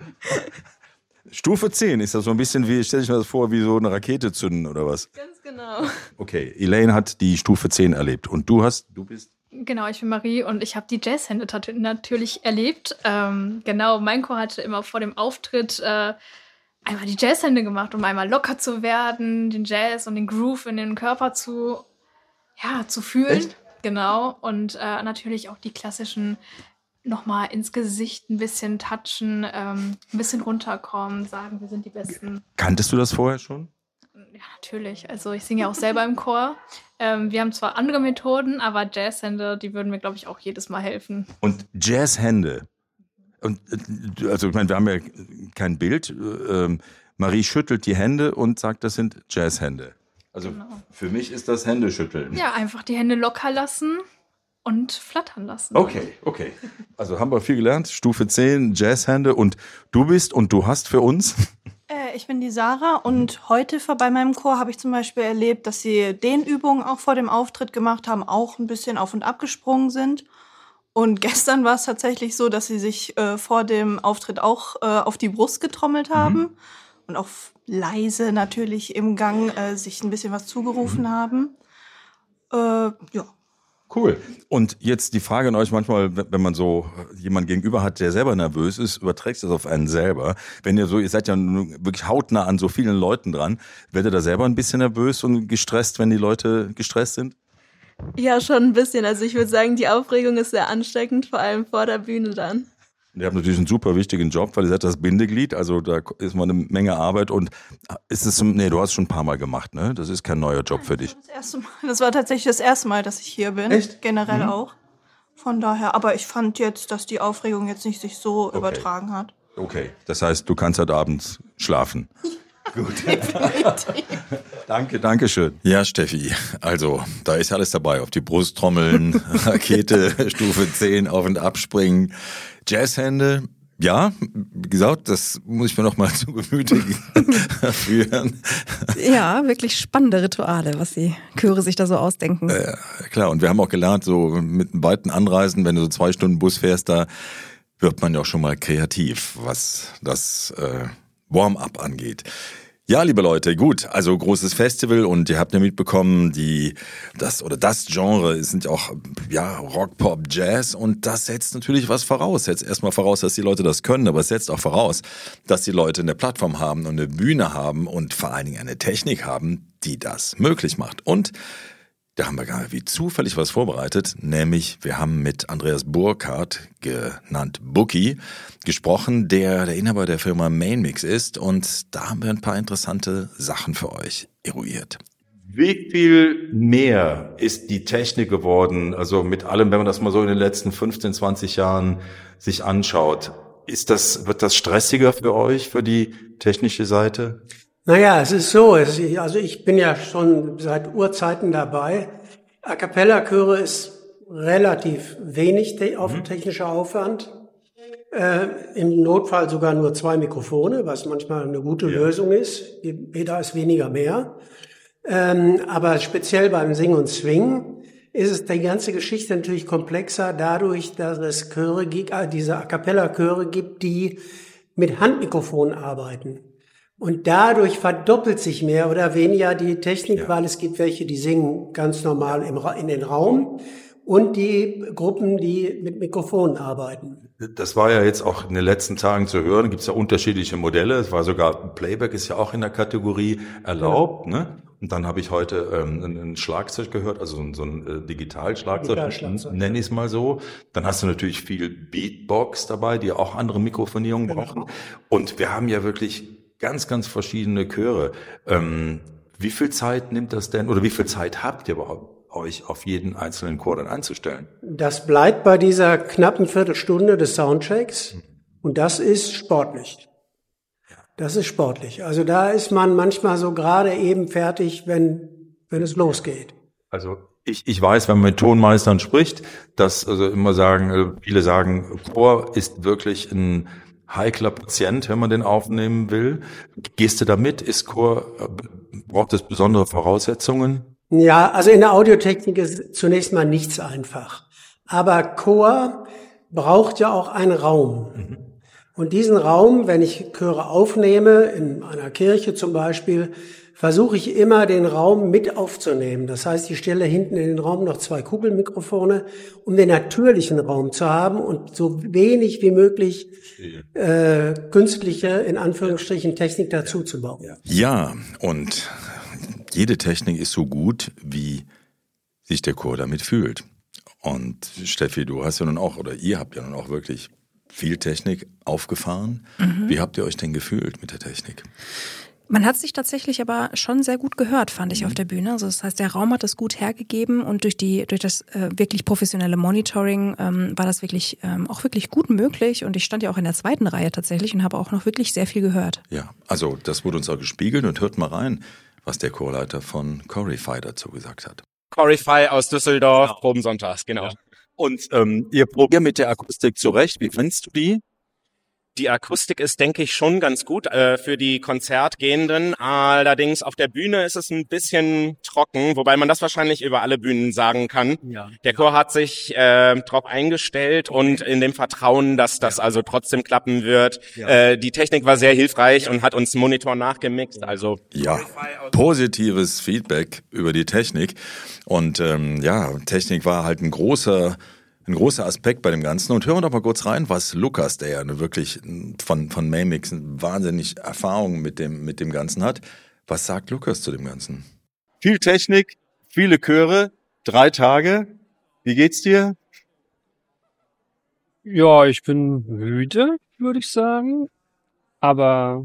Stufe zehn, ist das so ein bisschen wie, stell dich mir das vor, wie so eine Rakete zünden oder was?
Ganz genau.
Okay, Elaine hat die Stufe zehn erlebt und du hast, du bist...
Genau, ich bin Marie und ich habe die Jazzhände tat- natürlich erlebt. Ähm, genau, mein Chor hatte immer vor dem Auftritt äh, einmal die Jazzhände gemacht, um einmal locker zu werden, den Jazz und den Groove in den Körper zu, ja, zu fühlen. Echt? Genau, und äh, natürlich auch die klassischen nochmal ins Gesicht ein bisschen touchen, ähm, ein bisschen runterkommen, sagen, wir sind die Besten.
Kanntest du das vorher schon?
Ja, natürlich. Also ich singe ja auch selber im Chor. Ähm, wir haben zwar andere Methoden, aber Jazzhände, die würden mir, glaube ich, auch jedes Mal helfen.
Und Jazzhände. Und also ich meine, wir haben ja kein Bild. Ähm, Marie schüttelt die Hände und sagt, das sind Jazzhände. Also genau. Für mich ist das Händeschütteln.
Ja, einfach die Hände locker lassen und flattern lassen.
Okay, okay. Also haben wir viel gelernt. Stufe zehn, Jazzhände. Und du bist und du hast für uns...
Äh, ich bin die Sarah und heute bei meinem Chor habe ich zum Beispiel erlebt, dass sie Dehnübungen auch vor dem Auftritt gemacht haben, auch ein bisschen auf und ab gesprungen sind. Und gestern war es tatsächlich so, dass sie sich äh, vor dem Auftritt auch äh, auf die Brust getrommelt haben mhm. und auch leise natürlich im Gang äh, sich ein bisschen was zugerufen mhm. haben. Äh, ja.
Cool. Und jetzt die Frage an euch manchmal, wenn man so jemanden gegenüber hat, der selber nervös ist, überträgst du das auf einen selber. Wenn ihr so, ihr seid ja wirklich hautnah an so vielen Leuten dran, werdet ihr da selber ein bisschen nervös und gestresst, wenn die Leute gestresst sind?
Ja, schon ein bisschen. Also ich würde sagen, die Aufregung ist sehr ansteckend, vor allem vor der Bühne dann.
Ihr habt natürlich einen super wichtigen Job, weil ihr seid das Bindeglied, also da ist mal eine Menge Arbeit und ist es, nee, du hast es schon ein paar Mal gemacht, ne? Das ist kein neuer Job für dich.
Das, erste Mal, das war tatsächlich das erste Mal, dass ich hier bin.
Echt?
Generell
mhm.
auch. Von daher, aber ich fand jetzt, dass die Aufregung jetzt nicht sich so okay. übertragen hat.
Okay, das heißt, du kannst heute abends schlafen. Gut. Danke, danke schön. Ja, Steffi, also da ist alles dabei. Auf die Brust trommeln, Rakete, Stufe zehn, auf und abspringen, Jazzhände. Ja, wie gesagt, das muss ich mir noch mal zu Gemüte führen.
Ja, wirklich spannende Rituale, was die Chöre sich da so ausdenken.
Äh, klar, und wir haben auch gelernt, so mit einem weiten Anreisen, wenn du so zwei Stunden Bus fährst, da wird man ja auch schon mal kreativ, was das äh, Warm-up angeht. Ja, liebe Leute, gut, also großes Festival und ihr habt ja mitbekommen, die das oder das Genre sind auch ja Rock, Pop, Jazz und das setzt natürlich was voraus. Setzt erstmal voraus, dass die Leute das können, aber es setzt auch voraus, dass die Leute eine Plattform haben und eine Bühne haben und vor allen Dingen eine Technik haben, die das möglich macht. Und da haben wir gar wie zufällig was vorbereitet, nämlich wir haben mit Andreas Burkhardt, genannt Bookie, gesprochen, der der Inhaber der Firma Mainmix ist und da haben wir ein paar interessante Sachen für euch eruiert.
Wie viel mehr ist die Technik geworden, also mit allem, wenn man das mal so in den letzten fünfzehn, zwanzig Jahren sich anschaut, ist das, wird das stressiger für euch, für die technische Seite?
Naja, es ist so, es ist, also ich bin ja schon seit Urzeiten dabei. A cappella Chöre ist relativ wenig te- auf technischer Aufwand. Äh, im Notfall sogar nur zwei Mikrofone, was manchmal eine gute ja. Lösung ist. Weder ist weniger mehr. Ähm, aber speziell beim Sing und Swing ist es die ganze Geschichte natürlich komplexer, dadurch, dass es Chöre gibt, äh, diese A cappella Chöre gibt, die mit Handmikrofonen arbeiten. Und dadurch verdoppelt sich mehr oder weniger die Technik, ja. weil es gibt welche, die singen ganz normal im Ra- in den Raum und die Gruppen, die mit Mikrofonen arbeiten.
Das war ja jetzt auch in den letzten Tagen zu hören, gibt es ja unterschiedliche Modelle. Es war sogar, Playback ist ja auch in der Kategorie erlaubt, ja. ne? Und dann habe ich heute ähm, ein Schlagzeug gehört, also so ein äh, Digitalschlagzeug, Digital nenne ich es mal so. Dann hast du natürlich viel Beatbox dabei, die auch andere Mikrofonierungen genau. brauchen. Und wir haben ja wirklich ganz, ganz verschiedene Chöre. Ähm, wie viel Zeit nimmt das denn, oder wie viel Zeit habt ihr überhaupt, euch auf jeden einzelnen Chor dann einzustellen?
Das bleibt bei dieser knappen Viertelstunde des Soundchecks und das ist sportlich. Das ist sportlich. Also da ist man manchmal so gerade eben fertig, wenn, wenn es losgeht.
Also ich, ich weiß, wenn man mit Tonmeistern spricht, dass also immer sagen, viele sagen, Chor ist wirklich ein heikler Patient, wenn man den aufnehmen will. Gehst du da mit? Ist Chor, braucht es besondere Voraussetzungen?
Ja, also in der Audiotechnik ist zunächst mal nichts einfach. Aber Chor braucht ja auch einen Raum. Mhm. Und diesen Raum, wenn ich Chöre aufnehme, in einer Kirche zum Beispiel, versuche ich immer, den Raum mit aufzunehmen. Das heißt, ich stelle hinten in den Raum noch zwei Kugelmikrofone, um den natürlichen Raum zu haben und so wenig wie möglich äh, künstliche, in Anführungsstrichen, Technik dazu zu bauen.
Ja, und jede Technik ist so gut, wie sich der Chor damit fühlt. Und Steffi, du hast ja nun auch, oder ihr habt ja nun auch wirklich viel Technik aufgefahren. Mhm. Wie habt ihr euch denn gefühlt mit der Technik?
Man hat sich tatsächlich aber schon sehr gut gehört, fand ich, auf der Bühne. Also das heißt, der Raum hat es gut hergegeben und durch die durch das äh, wirklich professionelle Monitoring ähm, war das wirklich ähm, auch wirklich gut möglich. Und ich stand ja auch in der zweiten Reihe tatsächlich und habe auch noch wirklich sehr viel gehört.
Ja, also das wurde uns auch gespiegelt und hört mal rein, was der Chorleiter von Corify dazu gesagt hat.
Corify aus Düsseldorf, genau. Probensonntags, genau. Ja.
Und ähm, ihr probiert mit der Akustik zurecht. Wie findest du die?
die Akustik ist, denke ich, schon ganz gut äh, für die Konzertgehenden. Allerdings auf der Bühne ist es ein bisschen trocken, wobei man das wahrscheinlich über alle Bühnen sagen kann.
Ja.
Der Chor hat sich äh, darauf eingestellt und in dem Vertrauen, dass das also trotzdem klappen wird.
Ja.
Äh, die Technik war sehr hilfreich und hat uns einen Monitor nachgemixt. Also
Ja, positives Feedback über die Technik. Und ähm, ja, Technik war halt ein großer, ein großer Aspekt bei dem Ganzen. Und hören wir doch mal kurz rein, was Lukas, der ja wirklich von, von Maymix wahnsinnig Erfahrung mit dem, mit dem Ganzen hat, was sagt Lukas zu dem Ganzen?
Viel Technik, viele Chöre, drei Tage. Wie geht's dir?
Ja, ich bin müde, würde ich sagen. Aber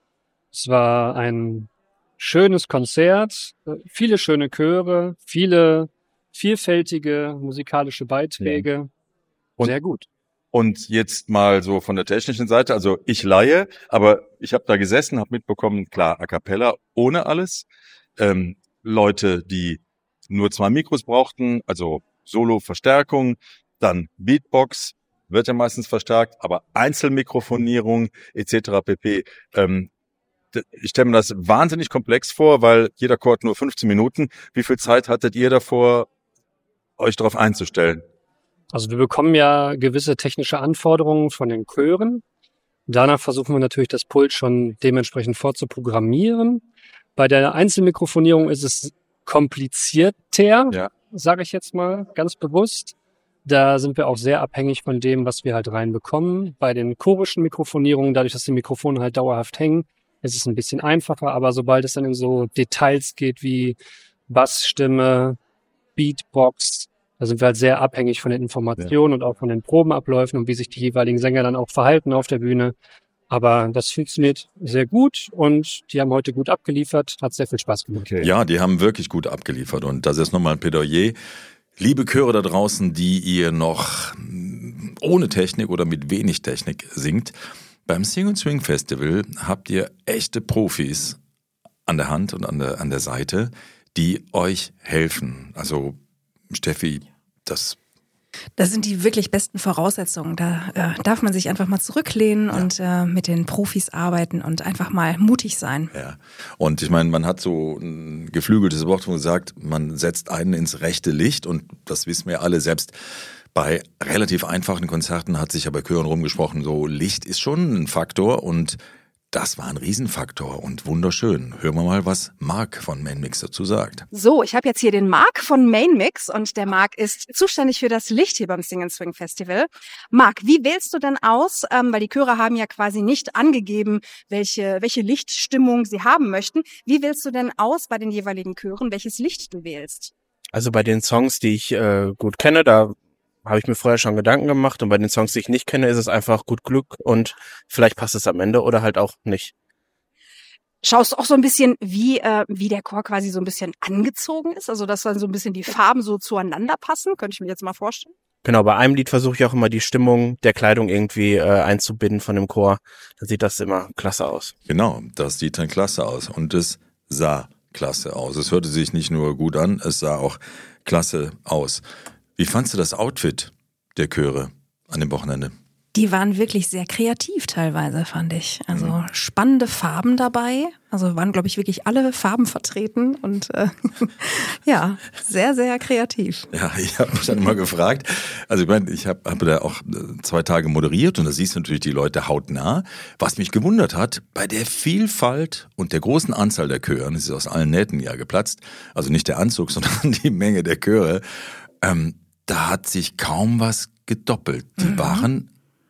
es war ein schönes Konzert, viele schöne Chöre, viele vielfältige musikalische Beiträge.
Und,
Sehr gut.
Und jetzt mal so von der technischen Seite, also ich leihe, aber ich habe da gesessen, habe mitbekommen, klar, A Cappella ohne alles. Ähm, Leute, die nur zwei Mikros brauchten, also Solo-Verstärkung, dann Beatbox, wird ja meistens verstärkt, aber Einzelmikrofonierung et cetera pp. Ähm, ich stelle mir das wahnsinnig komplex vor, weil jeder Chor hat nur fünfzehn Minuten. Wie viel Zeit hattet ihr davor, euch darauf einzustellen?
Also wir bekommen ja gewisse technische Anforderungen von den Chören. Danach versuchen wir natürlich das Pult schon dementsprechend vorzuprogrammieren. Bei der Einzelmikrofonierung ist es komplizierter, ja. sage ich jetzt mal ganz bewusst. Da sind wir auch sehr abhängig von dem, was wir halt reinbekommen. Bei den chorischen Mikrofonierungen, dadurch, dass die Mikrofone halt dauerhaft hängen, ist es ein bisschen einfacher. Aber sobald es dann in so Details geht wie Bassstimme, Beatbox, da sind wir halt sehr abhängig von den Informationen ja. und auch von den Probenabläufen und wie sich die jeweiligen Sänger dann auch verhalten auf der Bühne. Aber das funktioniert sehr gut und die haben heute gut abgeliefert, hat sehr viel Spaß gemacht.
Okay. Ja, die haben wirklich gut abgeliefert und das ist nochmal ein Plädoyer. Liebe Chöre da draußen, die ihr noch ohne Technik oder mit wenig Technik singt, beim Sing and Swing Festival habt ihr echte Profis an der Hand und an der, an der Seite, die euch helfen. Also Steffi, das...
Das sind die wirklich besten Voraussetzungen. Da äh, darf man sich einfach mal zurücklehnen ja. und äh, mit den Profis arbeiten und einfach mal mutig sein.
Ja. Und ich meine, man hat so ein geflügeltes Wort, wo man sagt, man setzt einen ins rechte Licht und das wissen wir alle. Selbst bei relativ einfachen Konzerten hat sich ja bei Chören rumgesprochen, so Licht ist schon ein Faktor und das war ein Riesenfaktor und wunderschön. Hören wir mal, was Marc von Maynmix dazu sagt.
So, ich habe jetzt hier den Marc von Maynmix und der Marc ist zuständig für das Licht hier beim Sing and Swing Festival. Marc, wie wählst du denn aus, ähm, weil die Chöre haben ja quasi nicht angegeben, welche, welche Lichtstimmung sie haben möchten. Wie wählst du denn aus bei den jeweiligen Chören, welches Licht du wählst?
Also bei den Songs, die ich äh, gut kenne, da habe ich mir vorher schon Gedanken gemacht und bei den Songs, die ich nicht kenne, ist es einfach gut Glück und vielleicht passt es am Ende oder halt auch nicht.
Schaust du auch so ein bisschen, wie äh, wie der Chor quasi so ein bisschen angezogen ist? Also dass dann so ein bisschen die Farben so zueinander passen? Könnte ich mir jetzt mal vorstellen.
Genau, bei einem Lied versuche ich auch immer die Stimmung der Kleidung irgendwie äh, einzubinden von dem Chor. Dann sieht das immer klasse aus.
Genau, das sieht dann klasse aus und es sah klasse aus. Es hörte sich nicht nur gut an, es sah auch klasse aus. Wie fandst du das Outfit der Chöre an dem Wochenende?
Die waren wirklich sehr kreativ teilweise, fand ich. Also mhm. spannende Farben dabei. Also waren, glaube ich, wirklich alle Farben vertreten und äh, ja, sehr, sehr kreativ.
Ja, ich habe mich dann immer gefragt, also ich meine, ich habe hab da auch zwei Tage moderiert und da siehst du natürlich die Leute hautnah. Was mich gewundert hat, bei der Vielfalt und der großen Anzahl der Chöre, das ist aus allen Nähten ja geplatzt, also nicht der Anzug, sondern die Menge der Chöre, ähm, da hat sich kaum was gedoppelt. Die mhm. waren,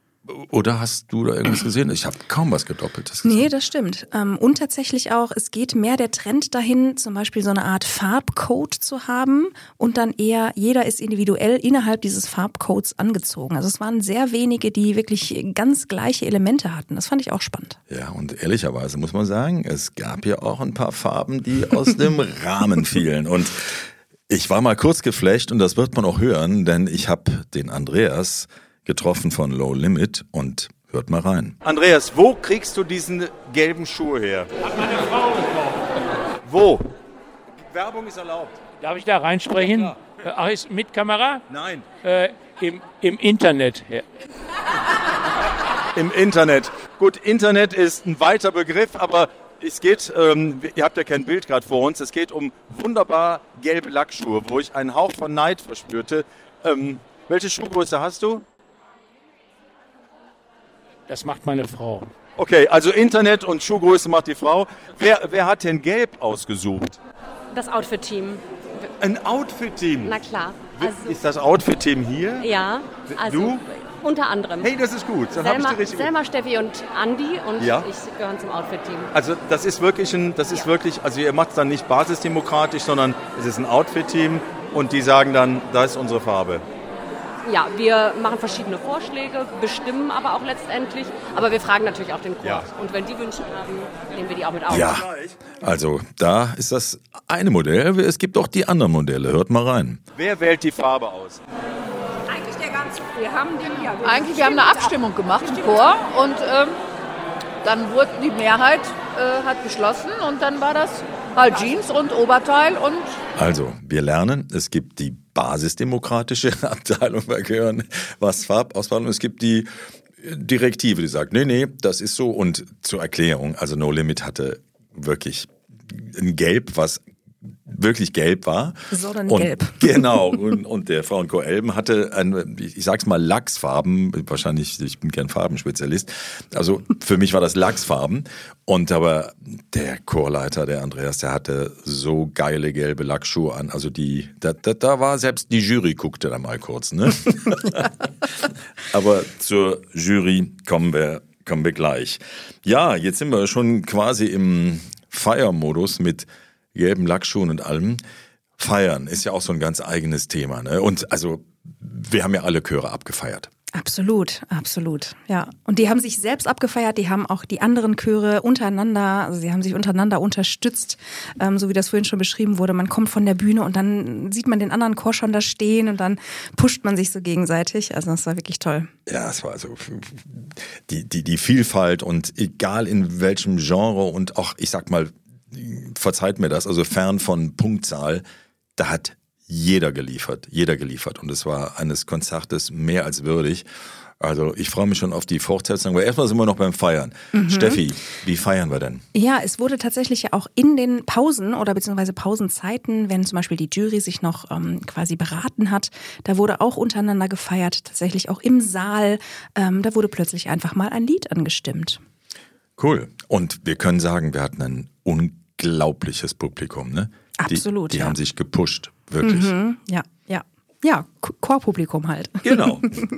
oder hast du da irgendwas gesehen? Ich habe kaum was Gedoppeltes gesehen.
Nee, das stimmt. Ähm, und tatsächlich auch, es geht mehr der Trend dahin, zum Beispiel so eine Art Farbcode zu haben und dann eher, jeder ist individuell innerhalb dieses Farbcodes angezogen. Also es waren sehr wenige, die wirklich ganz gleiche Elemente hatten. Das fand ich auch spannend.
Ja, und ehrlicherweise muss man sagen, es gab ja auch ein paar Farben, die aus dem Rahmen fielen. Und ich war mal kurz geflasht und das wird man auch hören, denn ich habe den Andreas getroffen von Low Limit und hört mal rein.
Andreas, wo kriegst du diesen gelben Schuh her?
Hat meine Frau gekauft.
Wo? Werbung ist erlaubt.
Darf ich da reinsprechen?
Ja,
Ach, ist mit Kamera?
Nein.
Äh, im, Im Internet. Ja.
Im Internet. Gut, Internet ist ein weiter Begriff, aber es geht, ähm, ihr habt ja kein Bild gerade vor uns, es geht um wunderbar gelbe Lackschuhe, wo ich einen Hauch von Neid verspürte. Ähm, welche Schuhgröße hast du?
Das macht meine Frau.
Okay, also Internet und Schuhgröße macht die Frau. Wer, wer hat denn gelb ausgesucht?
Das Outfit-Team.
Ein Outfit-Team?
Na klar.
Also, ist das Outfit-Team hier?
Ja. Also
du?
Unter anderem.
Hey, das ist gut. Dann hab ich
Selma,
die richtige...
Selma, Steffi und Andi und
Ja.
ich gehören zum Outfit-Team.
Also das ist wirklich ein, das ist
Ja.
wirklich, also ihr macht es dann nicht basisdemokratisch, sondern es ist ein Outfit-Team und die sagen dann, da ist unsere Farbe.
Ja, wir machen verschiedene Vorschläge, bestimmen aber auch letztendlich. Aber wir fragen natürlich auch den Chor.
Ja.
Und wenn die Wünsche haben, nehmen wir die auch mit auf.
Ja, also da ist das eine Modell. Es gibt auch die anderen Modelle. Hört mal rein.
Wer wählt die Farbe aus?
Eigentlich der ganze. Wir haben den ja.
Eigentlich, wir haben eine Abstimmung gemacht im Chor und ähm, dann wurde die Mehrheit äh, hat beschlossen und dann war das halt Jeans und Oberteil und...
Also, wir lernen, es gibt die basisdemokratische Abteilung bei Chören, was Farbauswahl, und es gibt die Direktive, die sagt, nee, nee, das ist so. Und zur Erklärung, also No Limit hatte wirklich ein Gelb, was wirklich gelb war.
Sondern
und,
gelb.
Genau. Und, und der Frauenchor Elben hatte, ein, ich sag's mal, Lachsfarben. Wahrscheinlich, ich bin kein Farbenspezialist. Also für mich war das Lachsfarben. Und aber der Chorleiter, der Andreas, der hatte so geile gelbe Lackschuhe an. Also die, da, da, da war selbst die Jury guckte da mal kurz, ne? Aber zur Jury kommen wir, kommen wir gleich. Ja, jetzt sind wir schon quasi im Feiermodus mit gelben Lackschuhen und allem. Feiern ist ja auch so ein ganz eigenes Thema, ne? Und also, wir haben ja alle Chöre abgefeiert.
Absolut, absolut, ja. Und die haben sich selbst abgefeiert, die haben auch die anderen Chöre untereinander, also sie haben sich untereinander unterstützt, ähm, so wie das vorhin schon beschrieben wurde. Man kommt von der Bühne und dann sieht man den anderen Chor schon da stehen und dann pusht man sich so gegenseitig. Also das war wirklich toll.
Ja, es war also die, die, die Vielfalt und egal in welchem Genre und auch, ich sag mal, verzeiht mir das, also fern von Punktzahl, da hat jeder geliefert, jeder geliefert. Und es war eines Konzertes mehr als würdig. Also ich freue mich schon auf die Fortsetzung, aber erstmal sind wir noch beim Feiern. Mhm. Steffi, wie feiern wir denn?
Ja, es wurde tatsächlich ja auch in den Pausen oder beziehungsweise Pausenzeiten, wenn zum Beispiel die Jury sich noch ähm, quasi beraten hat, da wurde auch untereinander gefeiert, tatsächlich auch im Saal. Ähm, da wurde plötzlich einfach mal ein Lied angestimmt.
Cool. Und wir können sagen, wir hatten ein unglaubliches Publikum, ne?
Absolut,
Die, die
ja.
haben sich gepusht, wirklich.
Mhm, ja, ja. Ja, Chorpublikum halt.
Genau.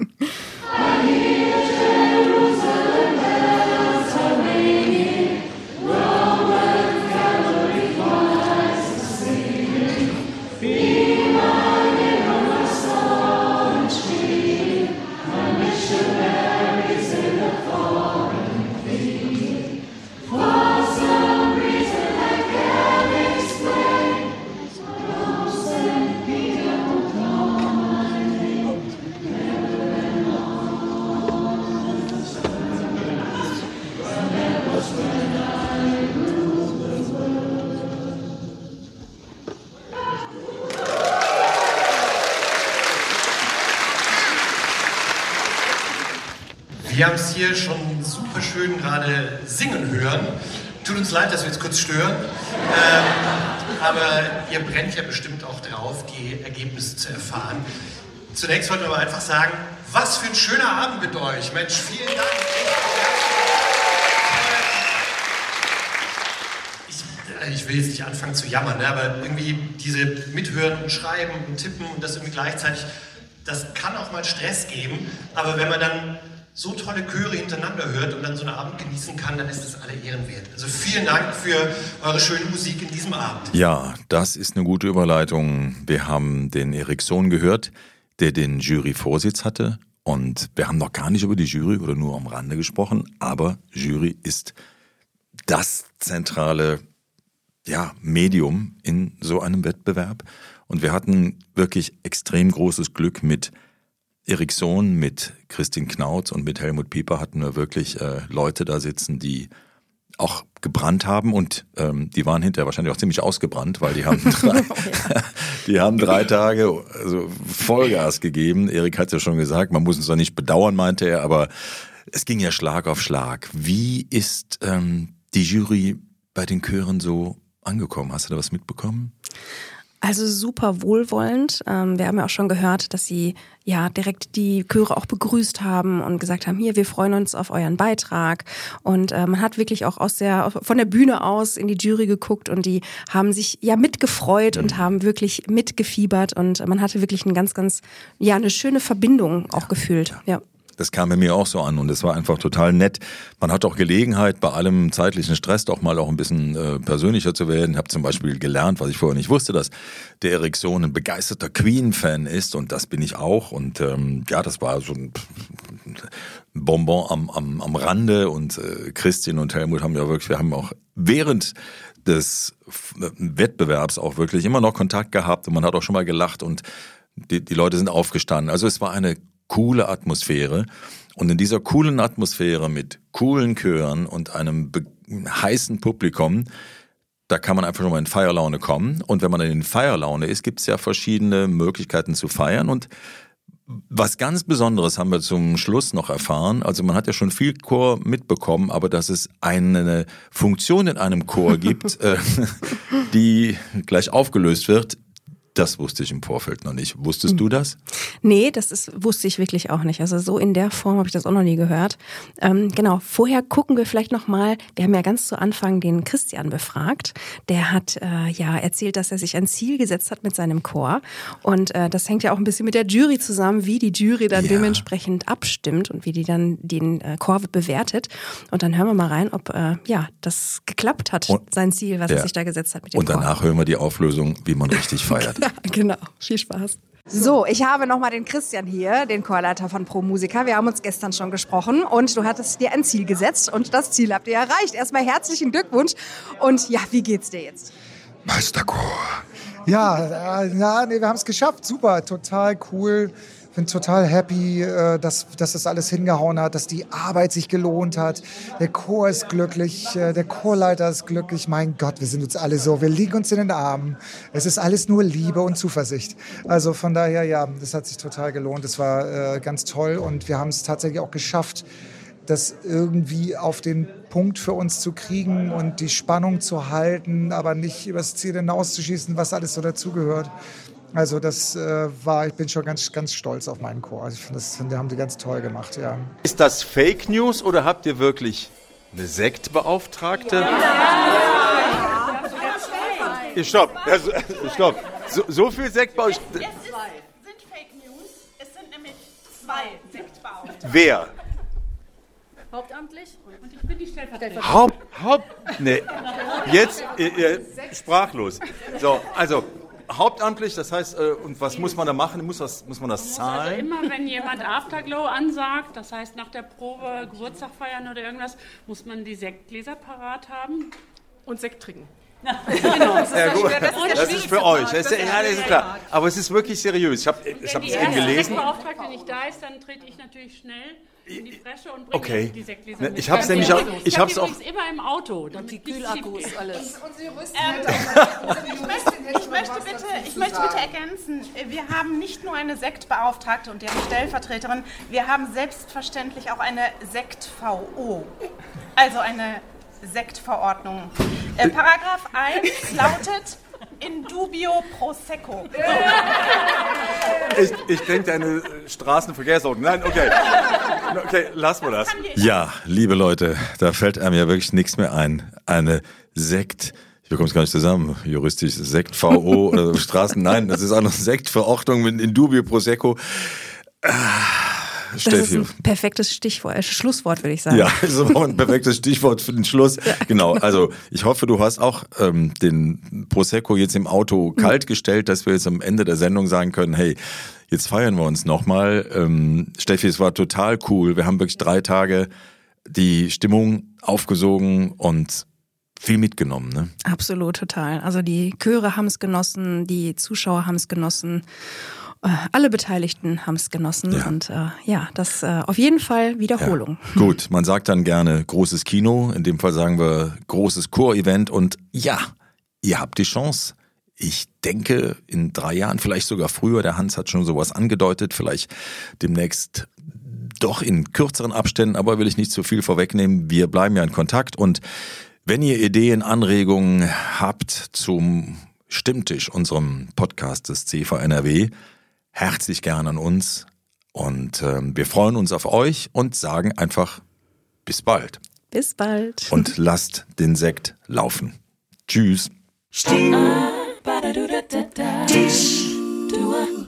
Wir haben es hier schon super schön gerade singen hören. Tut uns leid, dass wir jetzt kurz stören. Ähm, aber ihr brennt ja bestimmt auch drauf, die Ergebnisse zu erfahren. Zunächst wollten wir aber einfach sagen, was für ein schöner Abend mit euch. Mensch, vielen Dank. Ich, ich will jetzt nicht anfangen zu jammern, ne, aber irgendwie diese Mithören und Schreiben und Tippen und das irgendwie gleichzeitig, das kann auch mal Stress geben. Aber wenn man dann so tolle Chöre hintereinander hört und dann so einen Abend genießen kann, dann ist das alle Ehren wert. Also vielen Dank für eure schöne Musik in diesem Abend.
Ja, das ist eine gute Überleitung. Wir haben den Erik Sohn gehört, der den Juryvorsitz hatte. Und wir haben noch gar nicht über die Jury oder nur am Rande gesprochen, aber Jury ist das zentrale ja, Medium in so einem Wettbewerb. Und wir hatten wirklich extrem großes Glück mit Erik Sohn, mit Christine Knautz und mit Helmut Pieper hatten wir wirklich äh, Leute da sitzen, die auch gebrannt haben und ähm, die waren hinterher wahrscheinlich auch ziemlich ausgebrannt, weil die haben drei, die haben drei Tage also Vollgas gegeben. Erik hat es ja schon gesagt, man muss uns doch nicht bedauern, meinte er, aber Es ging ja Schlag auf Schlag. Wie ist ähm, die Jury bei den Chören so angekommen? Hast du da was mitbekommen?
Also super wohlwollend. Ähm, wir haben ja auch schon gehört, dass sie ja direkt die Chöre auch begrüßt haben und gesagt haben, hier, wir freuen uns auf euren Beitrag. Und äh, man hat wirklich auch aus der von der Bühne aus in die Jury geguckt und die haben sich ja mitgefreut und haben wirklich mitgefiebert und man hatte wirklich ein ganz, ganz, ja, eine schöne Verbindung auch ja, gefühlt. Ja. ja.
Das kam bei mir auch so an und es war einfach total nett. Man hat auch Gelegenheit, bei allem zeitlichen Stress doch mal auch ein bisschen äh, persönlicher zu werden. Ich habe zum Beispiel gelernt, was ich vorher nicht wusste, dass der Erik Sohn ein begeisterter Queen-Fan ist und das bin ich auch. Und ähm, ja, das war so ein Bonbon am, am, am Rande und äh, Christian und Helmut haben ja wirklich, wir haben auch während des Wettbewerbs auch wirklich immer noch Kontakt gehabt und man hat auch schon mal gelacht und die, die Leute sind aufgestanden. Also es war eine coole Atmosphäre und in dieser coolen Atmosphäre mit coolen Chören und einem heißen Publikum, da kann man einfach schon mal in Feierlaune kommen und wenn man in Feierlaune ist, gibt es ja verschiedene Möglichkeiten zu feiern und was ganz Besonderes haben wir zum Schluss noch erfahren, also man hat ja schon viel Chor mitbekommen, aber dass es eine Funktion in einem Chor gibt, äh, die gleich aufgelöst wird, das wusste ich im Vorfeld noch nicht. Wusstest du das?
Nee, das ist, wusste ich wirklich auch nicht. Also so in der Form habe ich das auch noch nie gehört. Ähm, genau, vorher gucken wir vielleicht nochmal, wir haben ja ganz zu Anfang den Christian befragt. Der hat äh, ja erzählt, dass er sich ein Ziel gesetzt hat mit seinem Chor. Und äh, das hängt ja auch ein bisschen mit der Jury zusammen, wie die Jury dann ja. dementsprechend abstimmt und wie die dann den äh, Chor bewertet. Und dann hören wir mal rein, ob äh, ja das geklappt hat, und, sein Ziel, was ja. er sich da gesetzt hat mit dem
Und
Chor.
Und danach hören wir die Auflösung, wie man richtig feiert.
Ja, genau. Viel Spaß.
So, ich habe nochmal den Christian hier, den Chorleiter von Pro Musica. Wir haben uns gestern schon gesprochen und du hattest dir ein Ziel gesetzt und das Ziel habt ihr erreicht. Erstmal herzlichen Glückwunsch und ja, wie geht's dir jetzt?
Meisterchor. Ja, äh, ja nee, wir haben es geschafft. Super, total cool. Ich bin total happy, dass, dass das alles hingehauen hat, dass die Arbeit sich gelohnt hat. Der Chor ist glücklich, der Chorleiter ist glücklich. Mein Gott, wir sind uns alle so, wir liegen uns in den Armen. Es ist alles nur Liebe und Zuversicht. Also von daher, ja, das hat sich total gelohnt. Das war äh, ganz toll und wir haben es tatsächlich auch geschafft, das irgendwie auf den Punkt für uns zu kriegen und die Spannung zu halten, aber nicht übers Ziel hinauszuschießen, was alles so dazugehört. Also das äh, war, ich bin schon ganz, ganz stolz auf meinen Chor. Ich finde, das find, haben die ganz toll gemacht, ja.
Ist das Fake News oder habt ihr wirklich eine Sektbeauftragte? Ja. Ja. Stopp, also, stopp. So, so viel Sektbeauftragte. Es ist, sind Fake News. Es sind nämlich zwei Sektbeauftragte. Wer?
Hauptamtlich und ich bin die Stellvertreterin.
Haupt, Haupt, nee, jetzt äh, äh, sprachlos. So, also hauptamtlich, das heißt, äh, und was muss man da machen? Muss, das, muss man das
man
zahlen?
Muss also immer, wenn jemand Afterglow ansagt, das heißt nach der Probe Geburtstag feiern oder irgendwas, muss man die Sektgläser parat haben und Sekt trinken.
Genau. Das ist, ja, gut. Das ist, das ist für euch. Das ist, ja, das ist klar. Aber es ist wirklich seriös. Ich habe es eben gelesen. Wenn die erste Sektbeauftragte nicht da ist, dann trete ich natürlich schnell in die Bresche und bringe okay. die Sektgläser mit. Ich habe es nämlich auch. Ich habe es auch
immer im Auto.
Und die Kühlakkus, alles.
Und Sie rüsten
ähm, ich, möchte, ich, möchte bitte, ich möchte bitte ergänzen, wir haben nicht nur eine Sektbeauftragte und deren Stellvertreterin, wir haben selbstverständlich auch eine Sekt-V O. Also eine Sektverordnung. Äh, Paragraph eins lautet in dubio pro secco.
Ich, ich denke eine Straßenverkehrsordnung. Nein, okay. Okay, lassen wir das.
Ja, liebe Leute, da fällt einem ja wirklich nichts mehr ein. Eine Sekt, ich bekomme es gar nicht zusammen, juristisch Sekt-V O oder Straßen, nein, das ist auch eine Sektverordnung mit in dubio pro secco.
Das Steffi. Ist ein perfektes Stichwort, äh, Schlusswort, würde ich sagen.
Ja, das ist auch ein perfektes Stichwort für den Schluss. Ja. Genau, also ich hoffe, du hast auch ähm, den Prosecco jetzt im Auto kalt gestellt, dass wir jetzt am Ende der Sendung sagen können, hey, jetzt feiern wir uns nochmal. Ähm, Steffi, es war total cool. Wir haben wirklich drei Tage die Stimmung aufgesogen und viel mitgenommen, ne?
Absolut, total. Also die Chöre haben es genossen, die Zuschauer haben es genossen. Alle Beteiligten haben es genossen ja. und äh, ja, das äh, auf jeden Fall Wiederholung.
Ja. Gut, man sagt dann gerne großes Kino, in dem Fall sagen wir großes Chor-Event und ja, ihr habt die Chance. Ich denke, in drei Jahren, vielleicht sogar früher, der Hans hat schon sowas angedeutet, vielleicht demnächst doch in kürzeren Abständen, aber will ich nicht zu viel vorwegnehmen. Wir bleiben ja in Kontakt und wenn ihr Ideen, Anregungen habt zum Stimmtisch, unserem Podcast des C V N R W, herzlich gern an uns und äh, wir freuen uns auf euch und sagen einfach bis bald.
Bis bald.
Und lasst den Sekt laufen. Tschüss.
Tisch, du